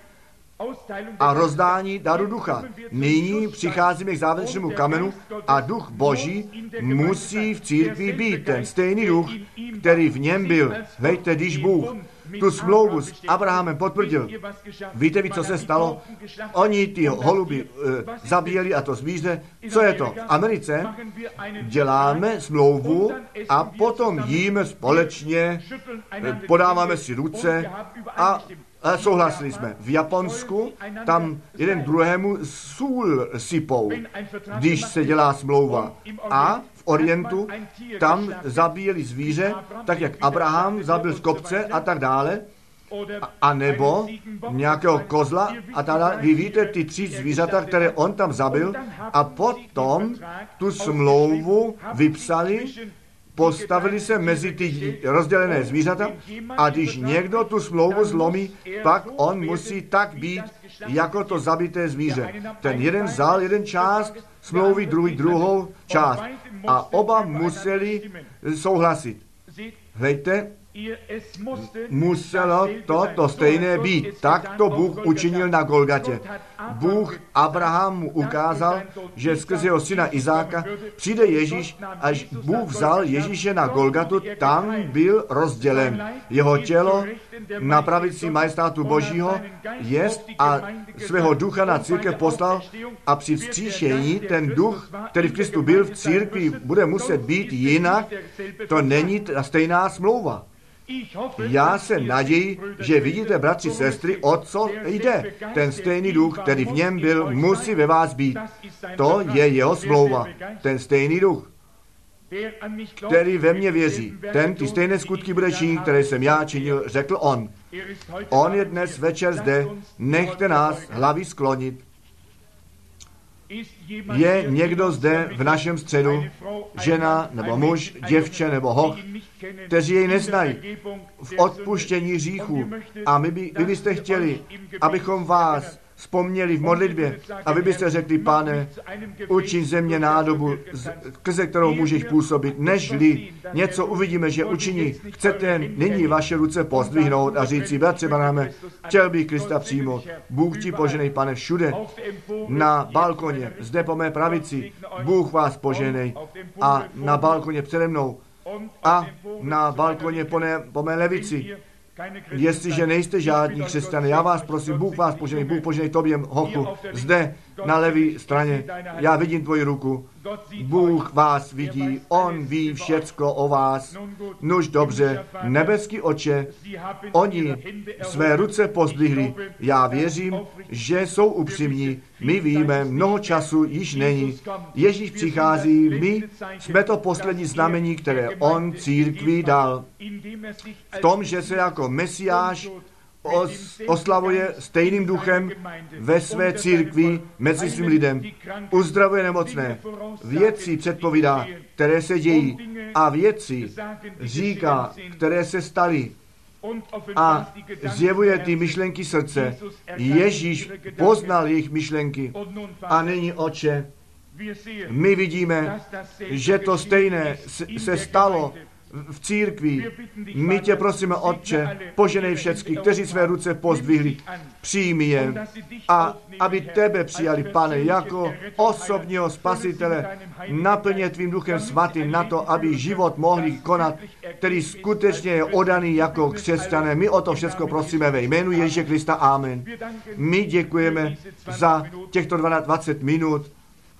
rozdání daru ducha. Nyní přicházíme k závěrečnému kamenu a duch Boží musí v církvi být ten stejný duch, který v něm byl. Hejte, když Bůh tu smlouvu s Abrahamem potvrdil. Víte, co se stalo? Oni ty holuby zabíjeli a to zvíře. Co je to? V Americe děláme smlouvu a potom jíme společně, podáváme si ruce a souhlasili jsme. V Japonsku tam jeden druhému sůl sypou, když se dělá smlouva. A v Orientu tam zabíjeli zvíře, tak jak Abraham zabil z kopce a tak dále, a nebo nějakého kozla a tak dále. Vy víte ty 3 zvířata, které on tam zabil, a potom tu smlouvu vypsali, postavili se mezi ty rozdělené zvířata, a když někdo tu smlouvu zlomí, pak on musí tak být, jako to zabité zvíře. Ten jeden vzal jeden část smlouvy, druhou část. A oba museli souhlasit. Hlejte, muselo to stejné být. Tak to Bůh učinil na Golgatě. Bůh Abrahamu ukázal, že skrze jeho syna Izáka přijde Ježíš, až Bůh vzal Ježíše na Golgatu, tam byl rozdělen. Jeho tělo na pravici majestátu Božího jest a svého ducha na církev poslal, a při vzkříšení ten duch, který v Kristu byl v církvi, bude muset být jinak. To není ta stejná smlouva. Já se naději, že vidíte, bratři, sestry, o co jde. Ten stejný duch, který v něm byl, musí ve vás být. To je jeho smlouva. Ten stejný duch, který ve mně věří. Ten ty stejné skutky bude činit, které jsem já činil, řekl on. On je dnes večer zde. Nechte nás hlavy sklonit. Je někdo zde v našem středu, žena nebo muž, děvče nebo hoch, kteří jej neznají v odpuštění hříchů, a vy byste chtěli, abychom vás vzpomněli v modlitbě, a vy byste řekli: Pane, učiň ze mě nádobu, skrze kterou můžeš působit, nežli něco uvidíme, že učiní. Chcete nyní vaše ruce pozdvihnout a říci: bratře Branhame, chtěl bych Krista přijmout. Bůh ti poženej, Pane, všude, na balkoně, zde po mé pravici, Bůh vás poženej, a na balkoně přede mnou, a na balkoně po mé levici. Jestliže nejste žádní křesťané, já vás prosím, Bůh vás poženej, Bůh poženej tobě, hochu, zde na levé straně, já vidím tvoji ruku, Bůh vás vidí, on ví všecko o vás. Nuž dobře, nebeský Otče, oni své ruce pozdvihli, já věřím, že jsou upřímní, my víme, mnoho času již není, Ježíš přichází, my jsme to poslední znamení, které on církvi dal, v tom, že se jako Mesiáš oslavuje stejným duchem ve své církvi mezi svým lidem. Uzdravuje nemocné. Věci předpovídá, které se dějí, a věci říká, které se staly, a zjevuje ty myšlenky srdce. Ježíš poznal jejich myšlenky. A nyní, Otče, my vidíme, že to stejné se stalo v církvi. My tě prosíme, Otče, poženej všecky, kteří své ruce pozdvihli, přijmi je, a aby tebe přijali, Pane, jako osobního spasitele, naplně tvým duchem svatým na to, aby život mohli konat, který skutečně je oddaný jako křesťané. My o to všechno prosíme ve jménu Ježíše Krista. Amen. My děkujeme za těchto 20 minut.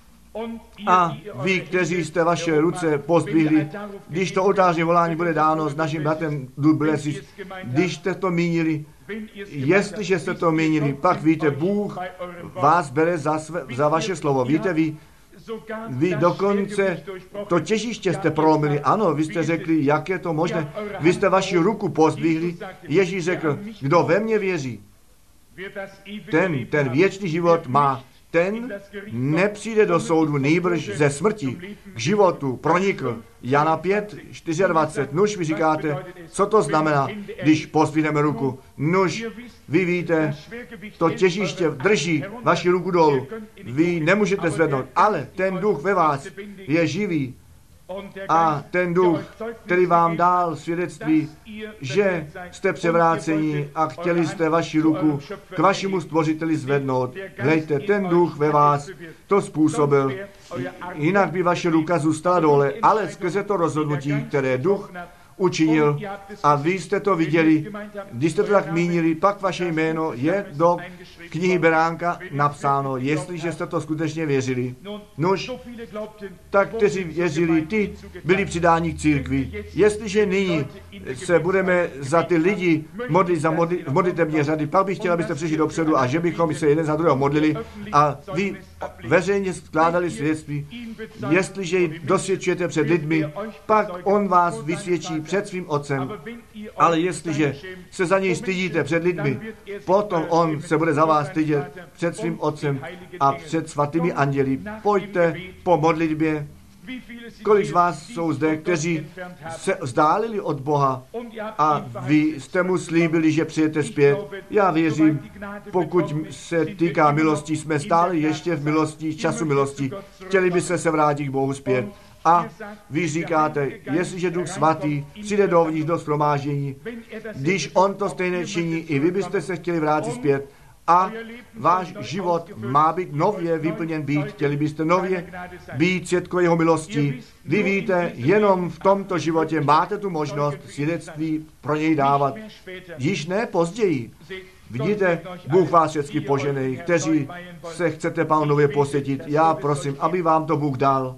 A vy, kteří jste vaše ruce pozdvihli, když to oltářní volání bude dáno s naším bratrem Dublesis, když jste to mínili, jestliže jste to mínili, pak víte, Bůh vás bere za vaše slovo. Víte, vy dokonce to těžiště jste prolomili. Ano, vy jste řekli, jak je to možné. Vy jste vaši ruku pozdvihli. Ježíš řekl: kdo ve mně věří, ten věčný život má. Ten nepřijde do soudu, nýbrž ze smrti k životu pronikl. Jana 5:24. Nuž, vy říkáte, co to znamená, když pozdvihneme ruku? Nuž, vy víte, to těžiště drží vaši ruku dolů. Vy nemůžete zvednout, ale ten duch ve vás je živý. A ten duch, který vám dal svědectví, že jste převráceni a chtěli jste vaši ruku k vašemu stvořiteli zvednout. Hlejte, ten duch ve vás to způsobil. Jinak by vaše ruka zůstala dole, ale skrze to rozhodnutí, které duch učinil a vy jste to viděli. Když jste to tak mínili, pak vaše jméno je do knihy Beránka napsáno, jestliže jste to skutečně věřili. Nož, tak kteří věřili, ty byli přidáni k církvi. Jestliže nyní se budeme za ty lidi modlit za modlitební řady, pak bych chtěl, abyste přišli dopředu a že bychom se jeden za druhého modlili a vy veřejně skládali svědectví. Jestliže ji dosvědčujete před lidmi, pak on vás vysvědčí před svým otcem. Ale jestliže se za něj stydíte před lidmi, potom on se bude za vás stydět před svým otcem a před svatými anděli. Pojďte po modlitbě. Kolik z vás jsou zde, kteří se vzdálili od Boha a vy jste mu slíbili, že přijete zpět? Já věřím, pokud se týká milosti, jsme stále ještě v milosti, času milosti. Chtěli by se vrátit k Bohu zpět. A vy říkáte, jestliže Duch Svatý přijde dovnitř do shromáždění, když on to stejně činí, i vy byste se chtěli vrátit zpět. A váš život má být nově vyplněn být. Chtěli byste nově být svědky jeho milosti. Vy víte, jenom v tomto životě máte tu možnost svědectví pro něj dávat. Již ne později. Vidíte, Bůh vás všechny poženej, kteří se chcete Pánově posvětit. Já prosím, aby vám to Bůh dal.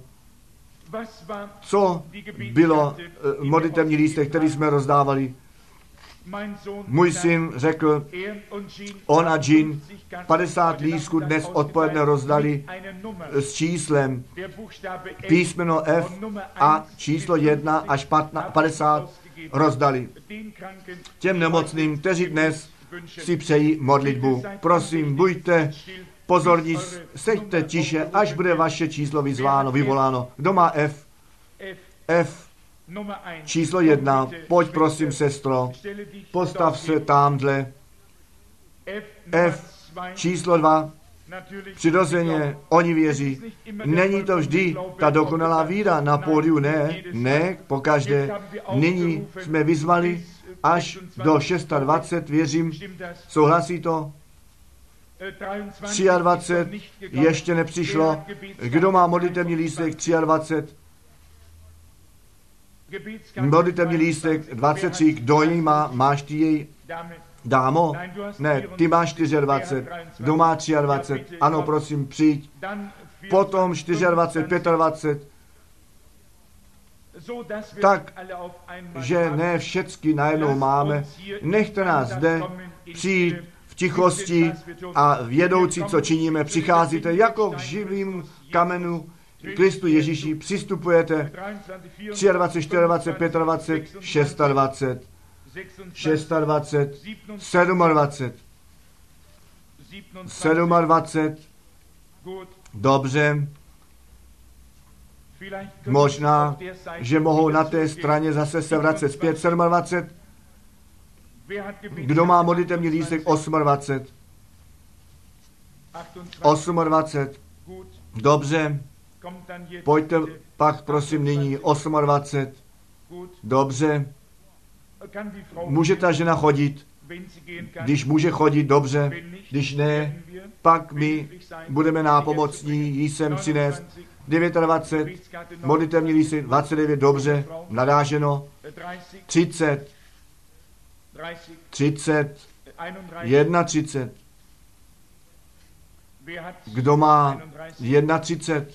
Co bylo modlitevní lístek, který jsme rozdávali? Můj syn řekl, on a Jean 50 lístků dnes odpoledne rozdali s číslem písmeno F a číslo 1 až 50 rozdali těm nemocným, kteří dnes si přejí modlitbu. Prosím, buďte pozorní, seďte tiše, až bude vaše číslo vyvoláno. Kdo má F? F. Číslo 1. Pojď prosím, sestro. Postav se támhle. F. Číslo 2. Přirozeně oni věří. Není to vždy ta dokonalá víra na pódiu, ne, pokaždé. Nyní jsme vyzvali až do 26, věřím. Souhlasí to? 23 ještě nepřišlo. Kdo má modlitevní lístek 23? Modlitevní lístek 23, kdo ji má? Máš ty jej? Dámo? Ne, ty máš 24. Kdo má 23? Ano, prosím, přijď. Potom 24, 25. Tak, že ne všecky najednou máme. Nechte nás zde přijít v tichosti a vědoucí, co činíme. Přicházíte jako k živým kamenu Kristu Ježíši, přistupujete 23, 24, 25, 26, 26, 27, 27, dobře, možná, že mohou na té straně zase se vracet zpět 27, kdo má modlitevní lístek 28, 28, dobře, pojďte pak prosím nyní 28, dobře, může ta žena chodit, když může chodit, dobře, když ne, pak my budeme nápomocní, jí sem přinést 29, modlitevní lístek 29, dobře, nadáženo 30, 30, 31, kdo má 31?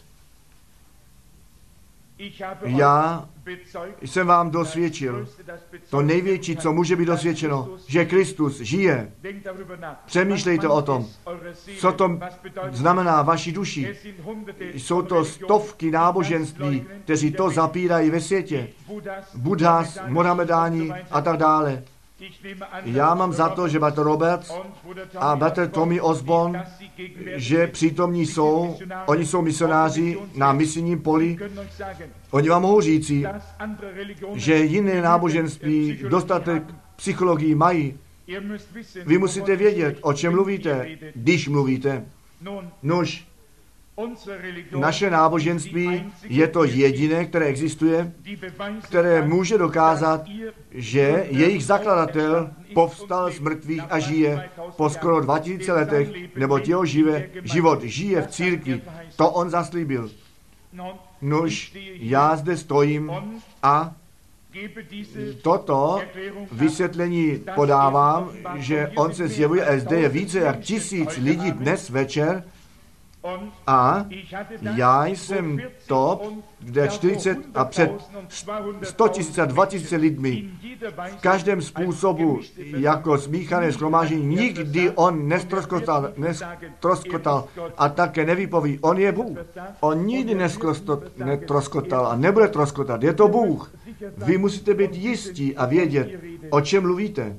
Já jsem vám dosvědčil to největší, co může být dosvědčeno, že Kristus žije. Přemýšlejte o tom, co to znamená vaší duši. Jsou to stovky náboženství, kteří to zapírají ve světě. Buddhas, Mohamedáni a tak dále. Já mám za to, že Bratr Roberts a Bratr Tommy Osborne, že přítomní jsou, oni jsou misionáři na misijním poli, oni vám mohou říci, že jiné náboženství dostatek psychologii mají. Vy musíte vědět, o čem mluvíte, když mluvíte. Nož, naše náboženství je to jediné, které existuje, které může dokázat, že jejich zakladatel povstal z mrtvých a žije po skoro 2000 letech, nebo jeho život žije v církvi. To on zaslíbil. Nož, já zde stojím a Toto vysvětlení podávám, že on se zjevuje a zde je více jak 1000 lidí dnes večer a já jsem to, kde 40 a před 100 000 a 2000 lidmi v každém způsobu jako smíchané shromáždění nikdy on nestroskotal a také nevypoví. On je Bůh. On nikdy netroskotal a nebude troskotat. Je to Bůh. Vy musíte být jistí a vědět, o čem mluvíte.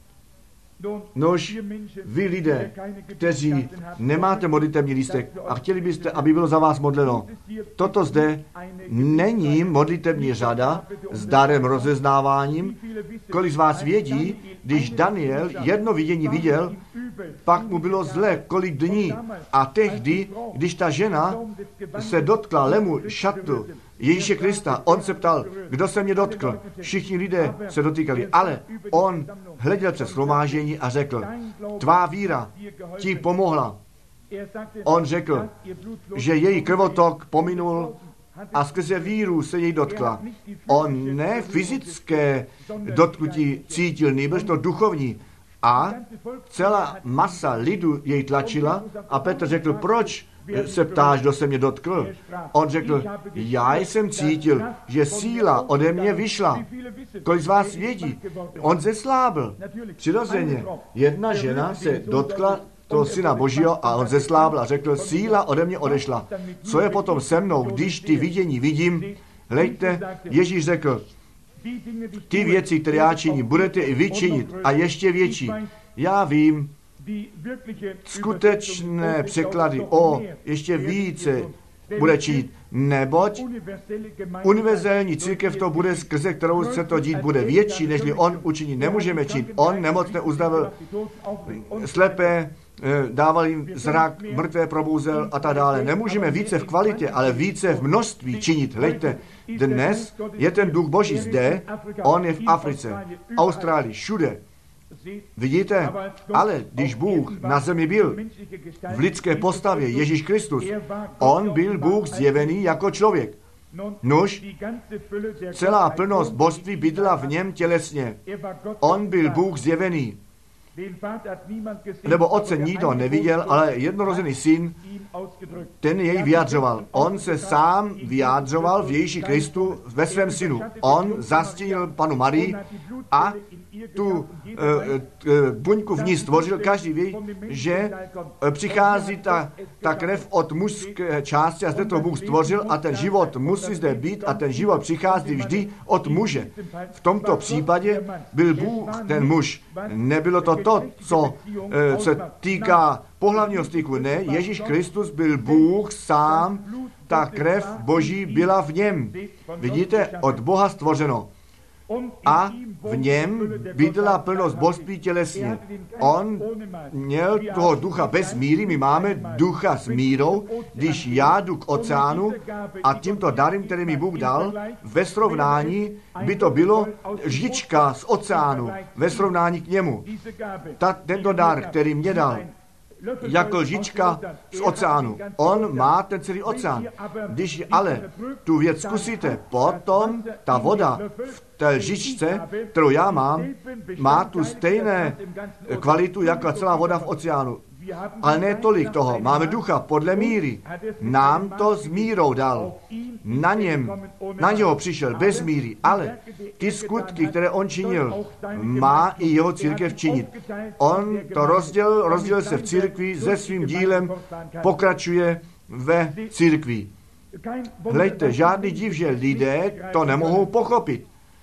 Nož, vy lidé, kteří nemáte modlitevní lístek a chtěli byste, aby bylo za vás modleno, toto zde není modlitevní řada s darem rozeznáváním. Kolik z vás vědí, když Daniel jedno vidění viděl, pak mu bylo zle kolik dní a tehdy, když ta žena se dotkla lemu šatu Ježíše Krista, on se ptal, kdo se mě dotkl. Všichni lidé se dotýkali, ale on hleděl přes shromáždění a řekl, tvá víra ti pomohla. On řekl, že její krvotok pominul a skrze víru se jej dotkla. On ne fyzické dotknutí cítil, nýbrž to duchovní. A celá masa lidu jej tlačila a Petr řekl, proč se ptáš, kdo se mě dotkl? On řekl, já jsem cítil, že síla ode mě vyšla. Kolik z vás vědí? On zeslábl. Přirozeně. Jedna žena se dotkla toho Syna Božího a on zeslábl a řekl, síla ode mě odešla. Co je potom se mnou, když ty vidění vidím? Hleďte, Ježíš řekl, ty věci, které já činím, budete i vy činit a ještě větší. Já vím, skutečné překlady o ještě více bude činit, neboť univerzální církev to bude, skrze kterou se to dít bude větší, nežli on učiní. Nemůžeme činit. On nemocné uzdravil, slepé, dával jim zrak, mrtvé probouzel a tak dále. Nemůžeme více v kvalitě, ale více v množství činit. Hleďte, dnes je ten duch Boží zde, on je v Africe, Austrálii, všude. Vidíte? Ale když Bůh na zemi byl v lidské postavě, Ježíš Kristus, on byl Bůh zjevený jako člověk. Nož, celá plnost božství bydla v něm tělesně. On byl Bůh zjevený. Nebo otce nikdo neviděl, ale jednorozený syn, ten jej vyjadřoval. On se sám vyjadřoval v Ježíši Kristu ve svém synu. On zastínil panu Marii a tu buňku v ní stvořil. Každý ví, že přichází ta krev od mužské části a zde to Bůh stvořil a ten život musí zde být a ten život přichází vždy od muže. V tomto případě byl Bůh ten muž. Nebylo to, co se týká pohlavního styku. Ne, Ježíš Kristus byl Bůh sám, ta krev Boží byla v něm. Vidíte, od Boha stvořeno. A v něm bydlela plnost božství tělesně. On měl toho ducha bez míry, my máme ducha s mírou, když já jdu k oceánu a tímto darem, který mi Bůh dal, ve srovnání by to bylo lžička z oceánu, ve srovnání k němu. Tento dar, který mě dal, jako lžička z oceánu. On má ten celý oceán. Když ale tu věc zkusíte, potom ta voda v té lžičce, kterou já mám, má tu stejné kvalitu jako celá voda v oceánu. Ale ne tolik toho. Máme ducha podle míry. Nám to s mírou dal. Na něho přišel bez míry. Ale ty skutky, které on činil, má i jeho církev činit. On to rozdělil se v církvi, se svým dílem pokračuje ve církvi. Hleďte, žádný div, že lidé to nemohou pochopit.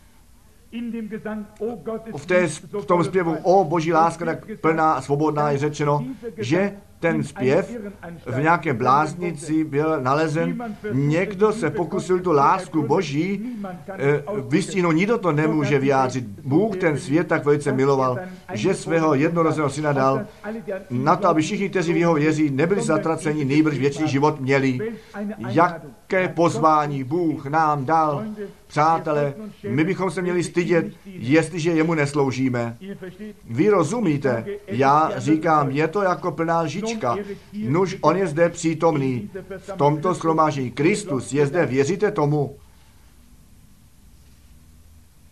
V tom zpěvu O Boží láska tak plná a svobodná je řečeno, že ten zpěv v nějakém bláznici byl nalezen. Někdo se pokusil tu lásku Boží vystihnout, nikdo to nemůže vyjádřit. Bůh ten svět tak velice miloval, že svého jednorozeného syna dal na to, aby všichni, kteří v jeho věří, nebyli zatraceni, nýbrž věčný život měli. Jaké pozvání Bůh nám dal. Přátelé, my bychom se měli stydět, jestliže jemu nesloužíme. Vy rozumíte? Já říkám, je to jako plná lžička. Nuž, on je zde přítomný. V tomto shromáždění Kristus je zde, věříte tomu?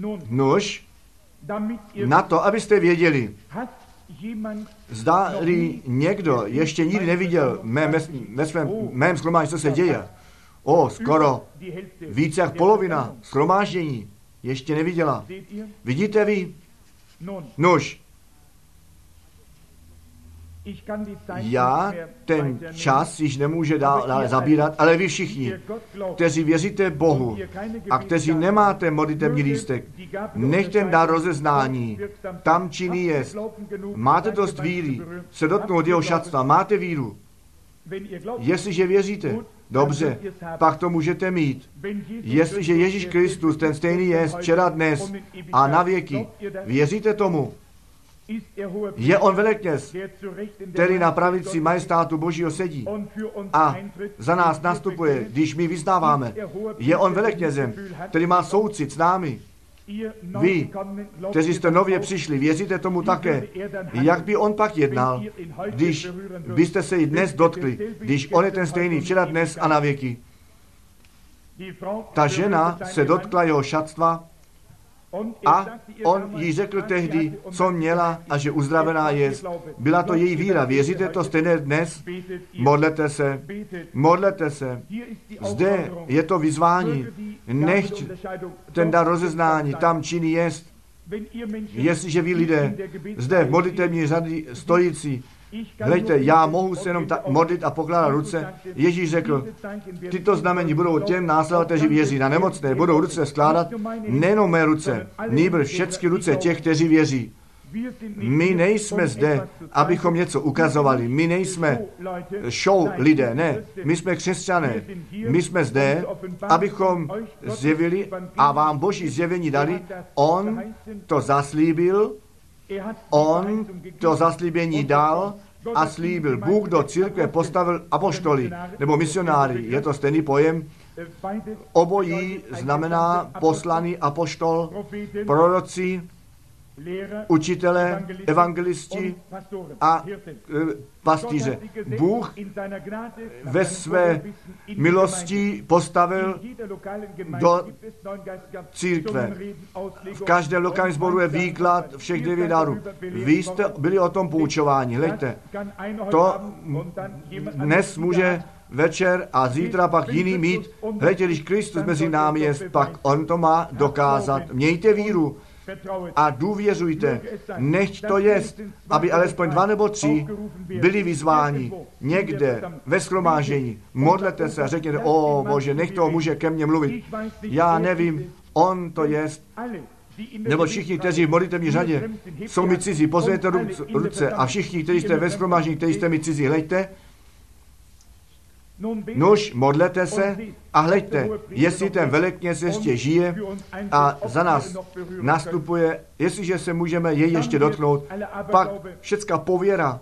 Nuž, na to, abyste věděli, zda-li někdo ještě nikdy neviděl mém shromáždění, co se děje, skoro více jak polovina shromáždění ještě neviděla. Vidíte vy? Nuž, já ten čas již nemůžu dále zabírat, ale vy všichni, kteří věříte Bohu a kteří nemáte modlitební lístek, nech ten dar rozeznání tam činný jest. Máte dost víry se dotknout jeho šatstva, máte víru. Jestliže věříte, dobře, pak to můžete mít. Jestliže Ježíš Kristus ten stejný je včera, dnes a na věky, věříte tomu? Je on velekněz, který na pravici majestátu Božího sedí a za nás nastupuje, když my vyznáváme. Je on veleknězem, který má soucit s námi. Vy, kteří jste nově přišli, věříte tomu také. Jak by on pak jednal, když byste se i dnes dotkli, když on je ten stejný včera, dnes a na věky. Ta žena se dotkla jeho šatstva a on jí řekl tehdy, co měla a že uzdravená je. Byla to její víra. Věříte to stejné dnes? Modlete se. Modlete se. Zde je to vyzvání. Nechť ten dar rozeznání tam činný jest. Jestliže vy lidé zde v modlitební řady stojící, hleďte, já mohu se jenom modlit a pokládat ruce. Ježíš řekl, tyto znamení budou těm následovat, kteří věří. Na nemocné budou ruce skládat, nejenom mé ruce, nýbrž všechny ruce těch, kteří věří. My nejsme zde, abychom něco ukazovali. My nejsme show lidé, ne. My jsme křesťané. My jsme zde, abychom zjevili a vám Boží zjevení dali. On to zaslíbil, on to zaslíbení dal a slíbil. Bůh do církve postavil apoštoly nebo misionáry. Je to stejný pojem. Obojí znamená poslaný apoštol, proroci, učitelé, evangelisti a pastýře. Bůh ve své milosti postavil do církve. V každém lokálním sboru je výklad všech 9 darů. Vy jste byli o tom poučováni. Hleďte, to dnes může večer a zítra pak jiný mít. Hleďte, když Kristus mezi námi je, pak on to má dokázat. Mějte víru a důvěřujte, nechť to jest, aby alespoň 2 nebo 3 byli vyzváni někde ve shromáždění. Modlete se a řekněte, o Bože, nech toho může ke mně mluvit. Já nevím, on to jest. Nebo všichni, kteří v modlitební řadě jsou mi cizí, pozvěte ruce a všichni, kteří jste ve shromáždění, kteří jste mi cizí, hleďte. Nuž, modlete se a hleďte, jestli ten velekněz ještě žije a za nás nastupuje, jestliže se můžeme jej ještě dotknout, pak všecka pověra,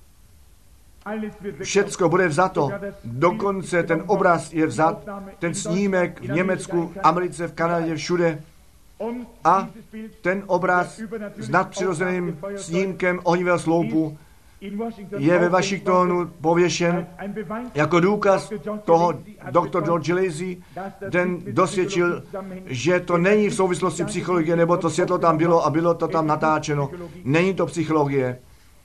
všecko bude vzato, dokonce ten obraz je vzat, ten snímek v Německu, v Americe, v Kanadě, všude a ten obraz s nadpřirozeným snímkem ohnivého sloupu je ve Washingtonu pověšen jako důkaz toho doktor George Lacy, ten dosvědčil, že to není v souvislosti psychologie, nebo to světlo tam bylo a bylo to tam natáčeno. Není to psychologie.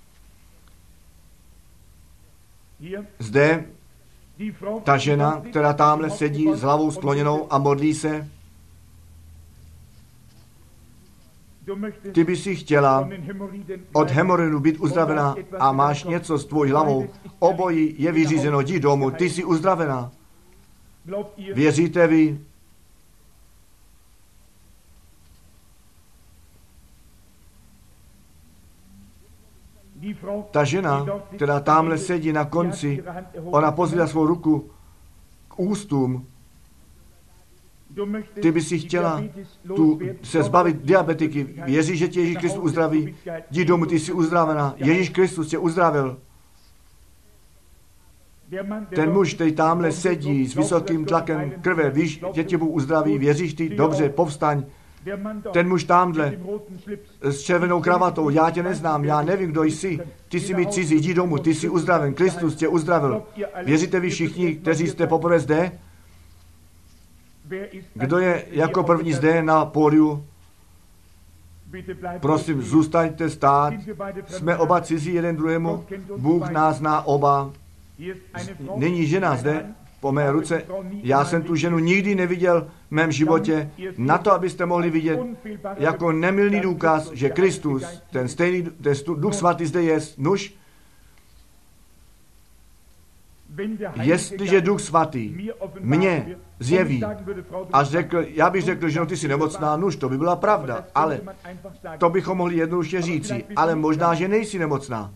Zde ta žena, která tamhle sedí s hlavou skloněnou a modlí se, ty by si chtěla od hemoroidu být uzdravená a máš něco s tvojí hlavou. Obojí je vyřízeno, jdi domů, ty jsi uzdravená. Věříte vy? Ta žena, která tamhle sedí na konci, ona pozvedla svou ruku k ústům. Ty by si chtěla se zbavit diabetiky. Věříš, že tě Ježíš Kristus uzdraví? Jdi domů, ty jsi uzdravená. Ježíš Kristus tě uzdravil. Ten muž, který tamhle sedí s vysokým tlakem krve, víš, že tě Bůh uzdraví, věříš ty? Dobře, povstaň. Ten muž tamhle s červenou kravatou, já tě neznám, já nevím, kdo jsi. Ty jsi mi cizí, jdi domů, ty jsi uzdraven, Kristus tě uzdravil. Věříte vy všichni, kteří jste poprvé zde? Kdo je jako první zde na pódiu? Prosím, zůstaňte stát. Jsme oba cizí jeden druhému. Bůh nás zná oba. Není žena zde po mé ruce. Já jsem tu ženu nikdy neviděl v mém životě. Na to, abyste mohli vidět jako nemylný důkaz, že Kristus, ten stejný Duch Svatý zde je. Nuž, jestliže Duch Svatý mě zjeví a řekl, já bych řekl, že no, ty jsi nemocná, nuž, to by byla pravda, ale to bychom mohli jednoduše říci, ale možná, že nejsi nemocná.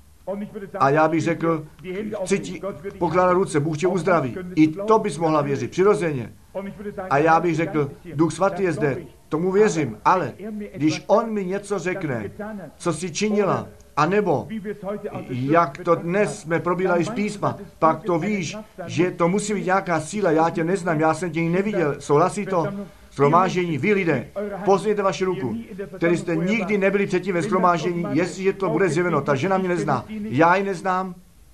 A já bych řekl, chci ti pokládat ruce, Bůh tě uzdraví. I to bys mohla věřit, přirozeně. A já bych řekl, Duch Svatý je zde, tomu věřím, ale když on mi něco řekne, co si činila, a nebo, jak to dnes jsme probírali z písma, pak to víš, že to musí být nějaká síla, já tě neznám, já jsem tě neviděl, souhlasí to? Shromáždění, vy lidé, pozvěte vaši ruku, který jste nikdy nebyli předtím ve shromáždění, jestliže to bude zjeveno, ta žena mě nezná, já ji neznám.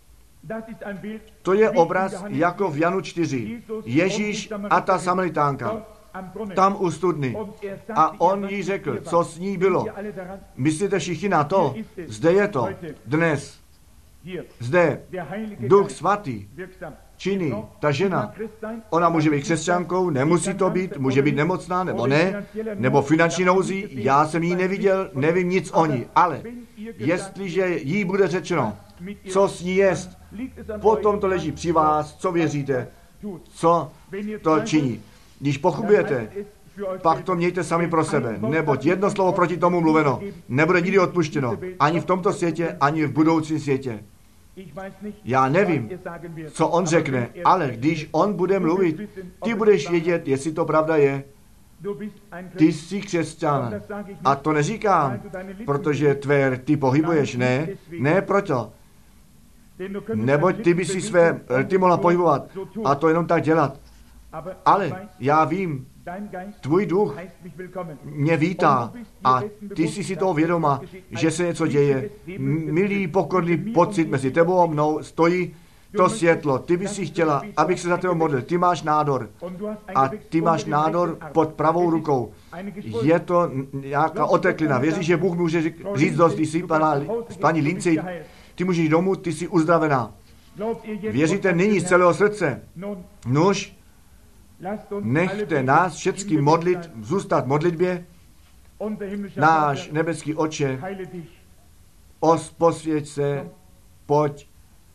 To je obraz jako v Janu 4. Ježíš a ta Samaritánka, tam u studny. A on jí řekl, co s ní bylo. Myslíte všichni na to? Zde je to, dnes. Zde Duch Svatý činí. Ta žena, ona může být křesťankou, nemusí to být, může být nemocná, nebo ne, nebo finanční nouzí, já jsem ji neviděl, nevím nic o ní, ale jestliže jí bude řečeno, co s ní jest, potom to leží při vás, co věříte, co to činí. Když pochybujete, pak to mějte sami pro sebe, neboť jedno slovo proti tomu mluveno nebude nikdy odpuštěno, ani v tomto světě, ani v budoucím světě. Já nevím, co on řekne, ale když on bude mluvit, ty budeš vědět, jestli to pravda je. Ty jsi křesťan. A to neříkám, protože ty pohybuješ, ne proto. Neboť ty by si své rty mohla pohybovat a to jenom tak dělat. Ale já vím, tvůj duch mě vítá a ty jsi si toho vědoma, že se něco děje. Milý pokorný pocit mezi tebou a mnou stojí to světlo. Ty bys si chtěla, abych se za tebe modlil. Ty máš nádor a ty máš nádor pod pravou rukou. Je to nějaká oteklina. Věříš, že Bůh může říct dost, ty jsi paní Linci, ty můžeš jít domů, ty jsi uzdravená. Věříte nyní z celého srdce? Nuž, nechte nás všechny modlit, zůstat v modlitbě. Náš nebeský Otče, posvěť se, pojď.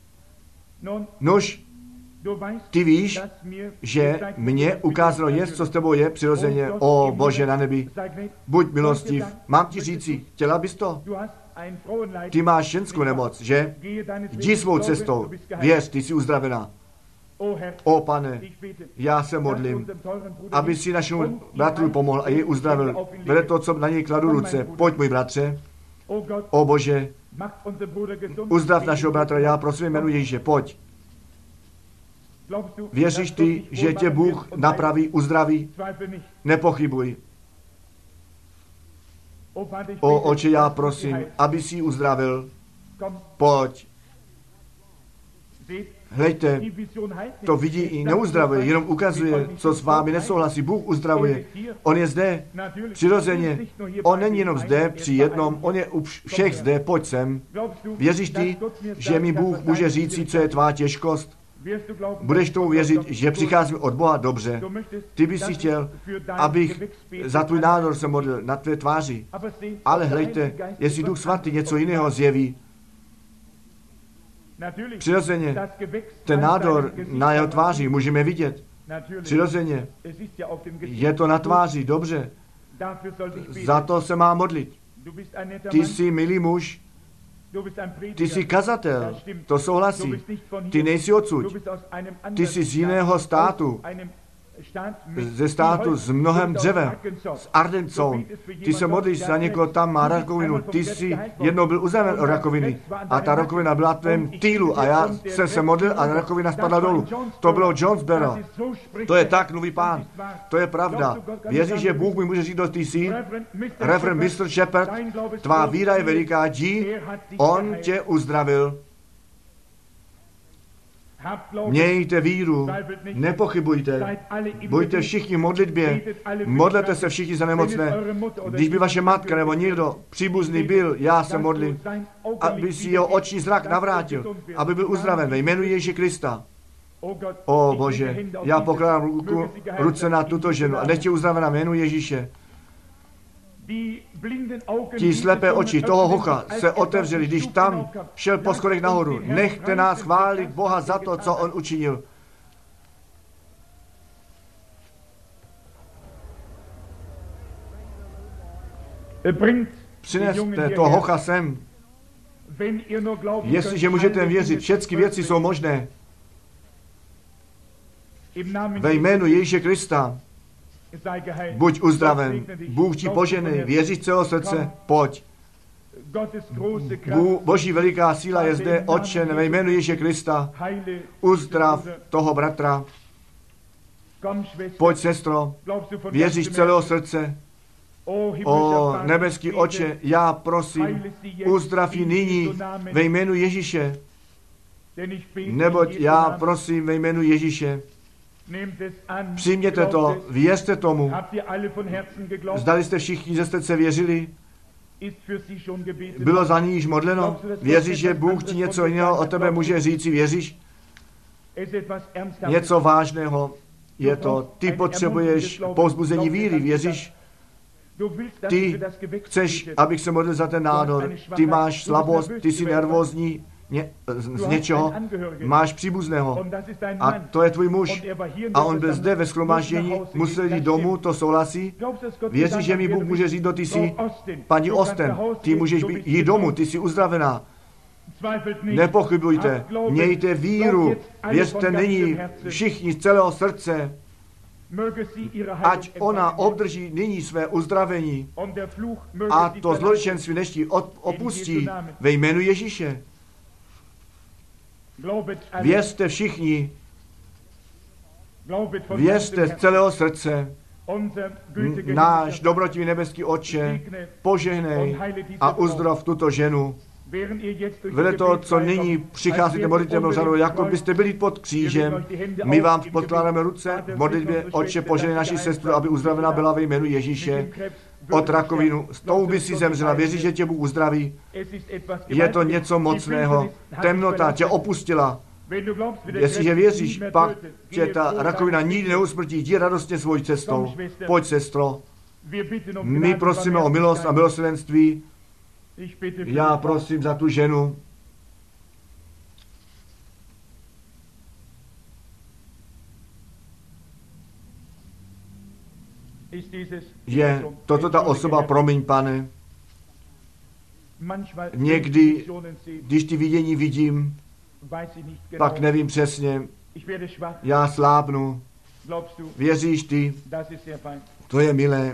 Nuž, ty víš, že mě ukázalo jest, co s tebou je, přirozeně, o Bože na nebi. Buď milostiv. Mám ti říci, chtěla bys to? Ty máš ženskou nemoc, že? Jdi svou cestou, věř, ty jsi uzdravená. O Pane, já se modlím, aby si našemu bratru pomohl a jej uzdravil. Bere to, co na něj kladu ruce. Pojď, můj bratře. O Bože, uzdrav našeho bratra, já prosím jménu Ježíše, pojď. Věříš ty, že tě Bůh napraví, uzdraví? Nepochybuj. O Otče, já prosím, aby si ji uzdravil. Pojď. Hleďte, to vidí i neuzdravuje, jenom ukazuje, co s vámi nesouhlasí. Bůh uzdravuje. On je zde, přirozeně. On není jenom zde při jednom, on je u všech zde, pojď sem. Věříš ty, že mi Bůh může říct, co je tvá těžkost? Budeš tomu věřit, že přicházím od Boha? Dobře. Ty bys si chtěl, abych za tvůj nádor se modlil na tvé tváři. Ale hleďte, jestli Duch Svatý něco jiného zjeví, přirozeně, ten nádor na jeho tváři můžeme vidět. Přirozeně, je to na tváři, dobře. Za to se má modlit. Ty jsi milý muž, ty jsi kazatel, to souhlasí. Ty nejsi odsud. Ty jsi z jiného státu, ze státu s mnohem dřevem, s Ardencou. Ty se modlíš za někoho, tam má rakovinu. Ty jsi jednou byl uzdraven od rakoviny a ta rakovina byla v tvém týlu a já jsem se modlil a rakovina spadla dolů. To bylo Jonesboro. To je tak, mluví Pán. To je pravda. Věříš, že Bůh mi může říct, ty jsi? Reverend Mr. Shepherd, tvá víra je veliká, jdi, on tě uzdravil. Mějte víru, nepochybujte, buďte všichni v modlitbě, modlete se všichni za nemocné. Když by vaše matka nebo někdo příbuzný byl, já se modlím, aby si jeho oční zrak navrátil, aby byl uzdraven ve jménu Ježíše Krista. O Bože, já pokládám ruce na tuto ženu a nech je uzdravena v jménu Ježíše. Ti slepé oči toho hocha se otevřeli, když tam šel po schodech nahoru. Nechte nás chválit Boha za to, co on učinil. Přineste toho hocha sem. Jestliže můžete věřit, všechny věci jsou možné. Ve jménu Ježíše Krista buď uzdraven, Bůh ti poženej, věříš celého srdce, pojď. Boží veliká síla je zde, Otče, ve jménu Ježíše Krista, uzdrav toho bratra. Pojď, sestro, věříš celého srdce. O nebeský Otče, já prosím, uzdrav ji nyní ve jménu Ježíše, neboť já prosím ve jménu Ježíše. Přijměte to, věřte tomu. Zdali jste všichni ze srdce věřili? Bylo za ní již modleno? Věříš, že Bůh ti něco jiného o tebe může říci? Věříš? Něco vážného je to. Ty potřebuješ povzbuzení víry. Věříš? Ty chceš, abych se modlil za ten nádor. Ty máš slabost, ty jsi nervózní z něčeho, máš příbuzného a to je tvůj muž a on byl zde ve shromáždění, musel jít domů, to souhlasí. Věříš, že mi Bůh může říct, ty jsi paní Osten, ty můžeš jít domů, ty jsi uzdravená. Nepochybujte, mějte víru, věřte nyní všichni z celého srdce, ať ona obdrží nyní své uzdravení a to zločenství neští opustí ve jménu Ježíše. Věřte všichni, věřte z celého srdce, náš dobrotivý nebeský Otče, požehnej a uzdrav tuto ženu. Vedle toho, co nyní přicházíte modlitevnou řadou, jako byste byli pod křížem, my vám podkládáme ruce v modlitbě, Otče, požehnej naši sestru, aby uzdravená byla ve jménu Ježíše od rakovinu. S tou by si zemřela, věříš, že tě Bůh uzdraví. Je to něco mocného. Temnota tě opustila. Jestliže věříš, pak tě ta rakovina nikdy neusmrtí. Jdi radostně svou cestou. Pojď, sestro. My prosíme o milost a milosrdenství. Já prosím za tu ženu. Je toto ta osoba, promiň, Pane. Někdy, když ty vidění vidím, pak nevím přesně, já slábnu. Věříš ty? To je milé.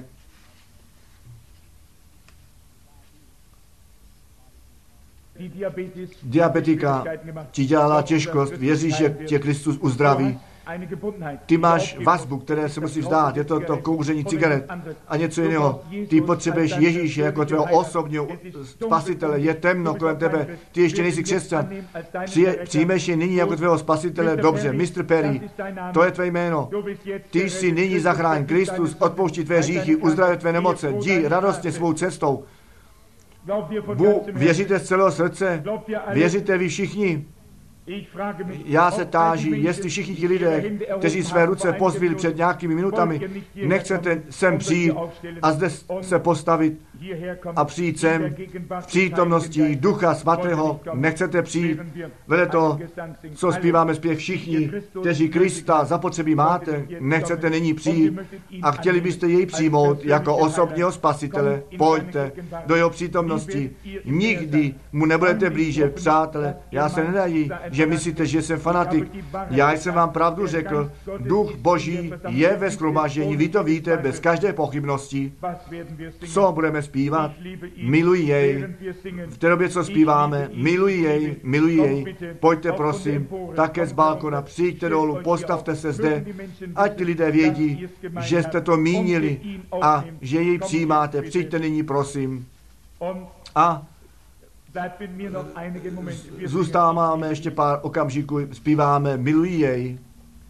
Diabetika ti dělala těžkost, věříš, že tě Kristus uzdraví. Ty máš vazbu, které se musíš vzdát, je to kouření cigaret a něco jiného. Ty potřebuješ Ježíše jako tvého osobního spasitele, je temno kolem tebe, ty ještě nejsi křesťan. Přijmeš je nyní jako tvého spasitele, dobře, Mr. Perry, to je tvé jméno. Ty jsi nyní zachráň, Kristus odpouští tvé hříchy, uzdraví tvé nemoce, jdi radostně svou cestou. Věříte z celého srdce? Věříte vy všichni? Já se táží, jestli všichni ti lidé, kteří své ruce pozvili před nějakými minutami, nechcete sem přijít a zde se postavit a přijít sem v přítomnosti Ducha Svatého, nechcete přijít vedle toho, co zpíváme zpěv všichni, kteří Krista zapotřebí máte, nechcete nyní přijít a chtěli byste jej přijmout jako osobního spasitele, pojďte do jeho přítomnosti. Nikdy mu nebudete blíže, přátelé, já se nedají, že myslíte, že jsem fanatik. Já jsem vám pravdu řekl, Duch Boží je ve shromáždění, vy to víte bez každé pochybnosti. Co budeme zpívat? Miluji jej. V té době, co zpíváme, miluji jej. Pojďte prosím, také z balkona, přijďte dolů, postavte se zde, ať ty lidé vědí, že jste to mínili a že jej přijímáte. Přijďte nyní, prosím. A Zůstáváme ještě pár okamžiků, zpíváme Miluji jej.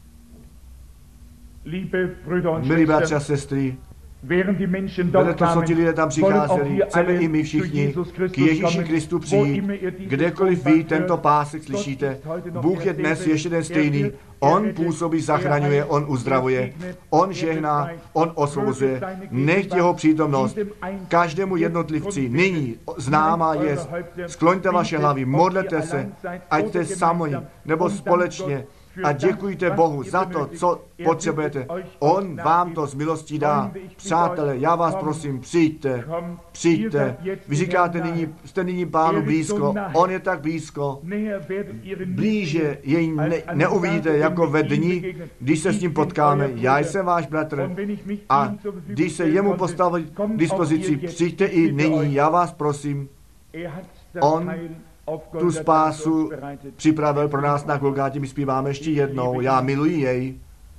Milí bratři a sestry, vedle to, co ti lidé tam přicházeli, chceme i my všichni k Ježíši Kristu přijít. Kdekoliv vy tento pásek slyšíte, Bůh je dnes ještě ten stejný. On působí, zachraňuje, on uzdravuje, on žehná, on osvobozuje. Nech jeho přítomnost každému jednotlivci nyní známá je. Skloňte vaše hlavy, modlete se, ať jste sami nebo společně. A děkujte Bohu za to, co potřebujete. On vám to z milostí dá. Přátelé, já vás prosím, přijďte, přijďte. Vy říkáte, jste nyní Pánu blízko. On je tak blízko. Blíže jej neuvidíte jako ve dni, když se s ním potkáme. Já jsem váš bratr. A když se jemu postaví k dispozici, přijďte i nyní. Já vás prosím. On tu spásu připravil pro nás na Golgátě. My zpíváme ještě jednou. Já miluji jej.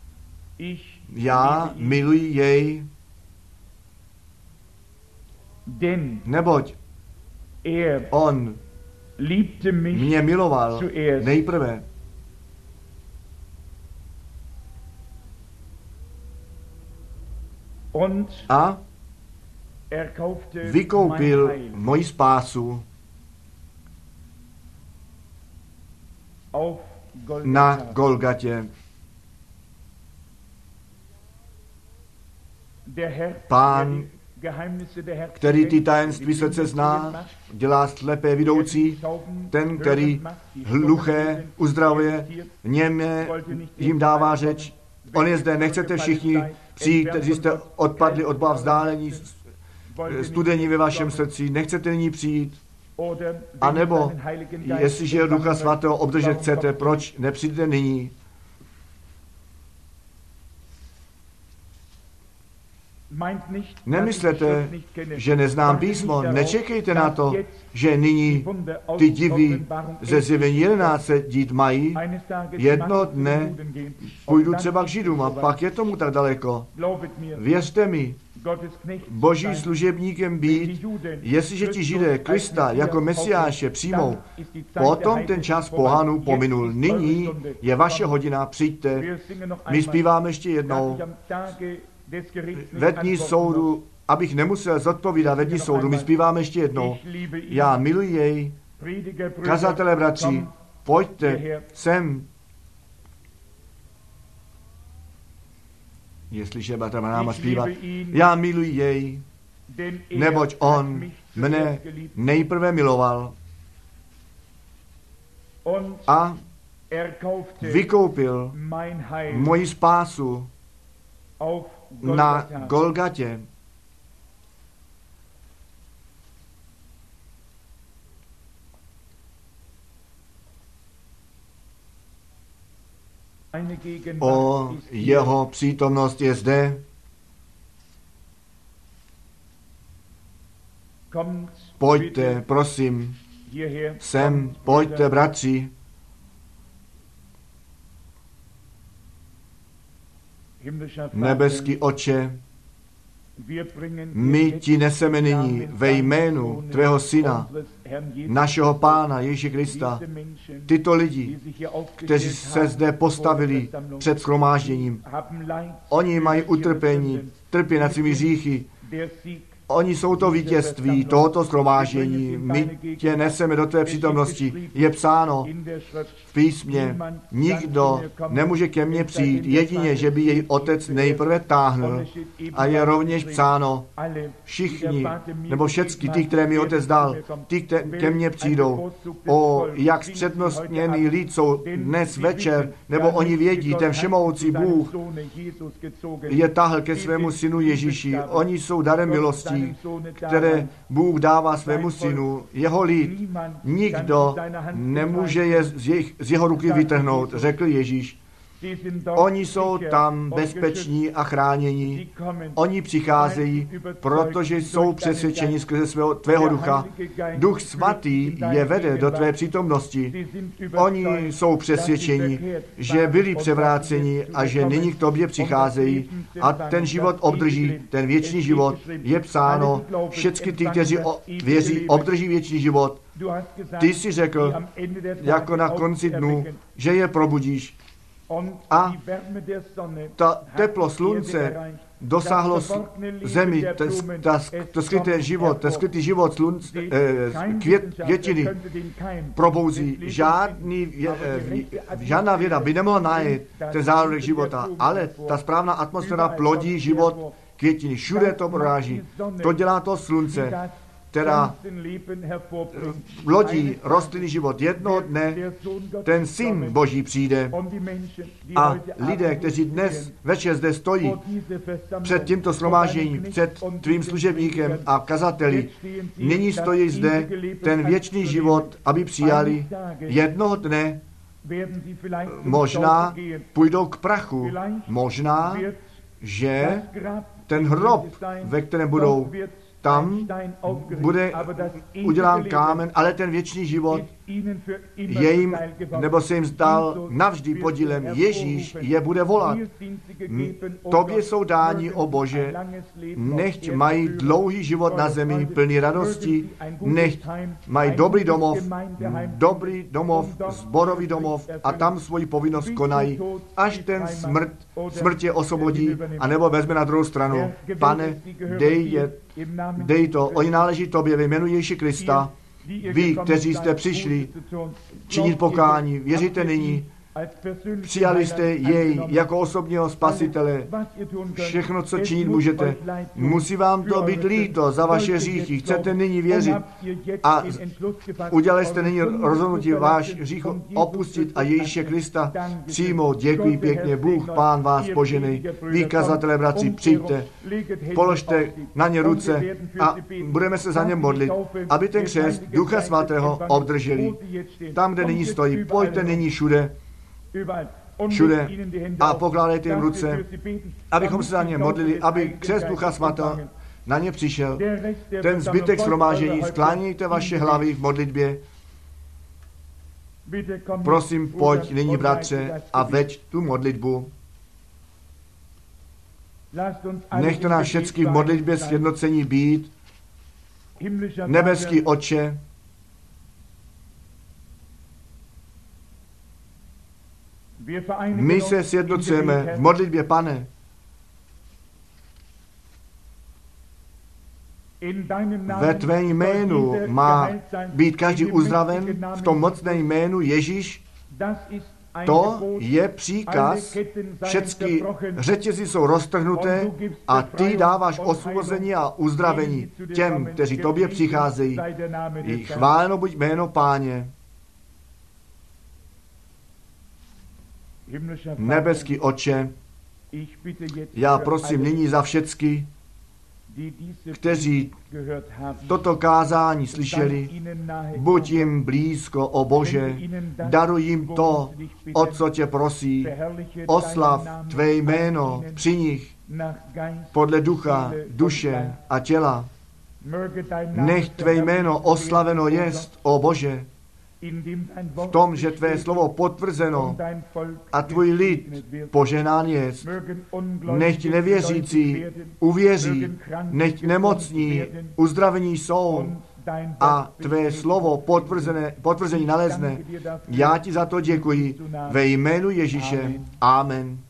Já miluji jej. Neboť on mě miloval nejprve. A vykoupil moji spásu na Golgatě. Pán, který ty tajemství srdce zná, dělá slepé vidoucí, ten, který hluché uzdravuje, němě jim dává řeč. On je zde, nechcete všichni přijít, kteří jste odpadli od Boha vzdálení, studení ve vašem srdci, nechcete nyní přijít. A nebo, jestliže Ducha Svatého obdržet chcete, proč nepřijďte nyní? Nemyslete, že neznám písmo. Nečekejte na to, že nyní ty divy ze Zjevení 11 se dít mají. Jednoho dne půjdu třeba k Židům a pak je tomu tak daleko. Věřte mi, Boží služebníkem být, jestliže ti Židé Krista jako Mesiáše přijmou, potom ten čas pohanů pominul. Nyní je vaše hodina, přijďte. My zpíváme ještě jednou. Ve dní soudu, abych nemusel zodpovídat ve dní soudu, my zpíváme ještě jednou. Já miluji jej. Kazatelé, bratři, pojďte sem. Jestliže bratr má náma zpívat. Já miluji jej, neboť on mne nejprve miloval a vykoupil moji spásu na Golgatě. O jeho přítomnost je zde. Pojďte, prosím, sem, pojďte, bratři. Nebeský Otče, my ti neseme nyní ve jménu tvého Syna, našeho Pána Ježíše Krista, tyto lidi, kteří se zde postavili před shromážděním. Oni mají utrpení, trpí nad svými hříchy. Oni jsou to vítězství tohoto shromáždění. My tě neseme do tvé přítomnosti. Je psáno v písmě, nikdo nemůže ke mně přijít, jedině, že by jej otec nejprve táhnul. A je rovněž psáno, všichni, nebo všecky ty, které mi otec dal, ty ke mně přijdou. O, jak zpřednostněný lid jsou dnes večer, nebo oni vědí, ten všemohoucí Bůh je táhl ke svému synu Ježíši. Oni jsou darem milosti, které Bůh dává svému synu, jeho lid. Nikdo nemůže je z jeho ruky vytrhnout, řekl Ježíš. Oni jsou tam bezpeční a chráněni. Oni přicházejí, protože jsou přesvědčeni skrze tvého ducha. Duch svatý je vede do tvé přítomnosti. Oni jsou přesvědčeni, že byli převráceni a že nyní k tobě přicházejí a ten život obdrží, ten věčný život. Je psáno, všechny ty, kteří věří, obdrží věčný život. Ty jsi řekl, jako na konci dnu, že je probudíš. A ta teplo slunce dosáhlo zemi, to skrytý život slunce, květiny probouzí. Žádná věda by nemohla najít ten zárodek života, ale ta správná atmosféra plodí život květiny. Všude to proráží. To dělá to slunce, která lodí rostlinný život. Jednoho dne ten Syn Boží přijde a lidé, kteří dnes večer zde stojí před tímto shromážděním, před tvým služebníkem a kazateli, nyní stojí zde ten věčný život, aby přijali. Jednoho dne možná půjdou k prachu, možná, že ten hrob, ve kterém budou, tam bude udělán kámen, ale ten věčný život je jim, nebo se jim zdal navždy podílem. Ježíš je bude volat. Tobě jsou dáni, o Bože, nechť mají dlouhý život na zemi, plný radosti, nechť mají dobrý domov, sborový domov a tam svoji povinnost konají, až ten smrt je osvobodí, anebo vezme na druhou stranu. Pane, dej to, oni náleží tobě ve jménu Ježíše Krista. Vy, kteří jste přišli činit pokání, věříte nyní, přijali jste jej jako osobního spasitele. Všechno, co činit můžete, musí vám to být líto za vaše hříchy. Chcete nyní věřit a udělali jste nyní rozhodnutí váš hřích opustit a Ježíše Krista přijmout. Děkuji pěkně, Bůh, Pán vás poženej. Vy, kazatelé, bratři, přijďte, položte na ně ruce a budeme se za ně modlit, aby ten křest Ducha Svatého obdrželi. Tam, kde nyní stojí, pojďte nyní všude a pokládejte jim ruce, abychom se za ně modlili, aby křest Ducha Svatého na ně přišel. Ten zbytek shromáždění, sklánějte vaše hlavy v modlitbě. Prosím, pojď nyní, bratře, a veď tu modlitbu. Nechte nás všechny v modlitbě sjednocení být. Nebeský Otče, my se sjednocujeme v modlitbě, Pane. Ve tvém jménu má být každý uzdraven, v tom mocném jménu Ježíš. To je příkaz, všechny řetězy jsou roztrhnuté a ty dáváš osvobození a uzdravení těm, kteří tobě přicházejí. Chváleno buď jméno Páně. Nebeský Otče, já prosím nyní za všechny, kteří toto kázání slyšeli, buď jim blízko, o Bože, daruj jim to, o co tě prosí, oslav tvé jméno při nich, podle ducha, duše a těla. Nech tvé jméno oslaveno jest, o Bože, v tom, že tvé slovo potvrzeno a tvůj lid poženán jest. Nechť nevěřící uvěří, nechť nemocní uzdravení jsou a tvé slovo potvrzení nalezne. Já ti za to děkuji ve jménu Ježíše. Amen.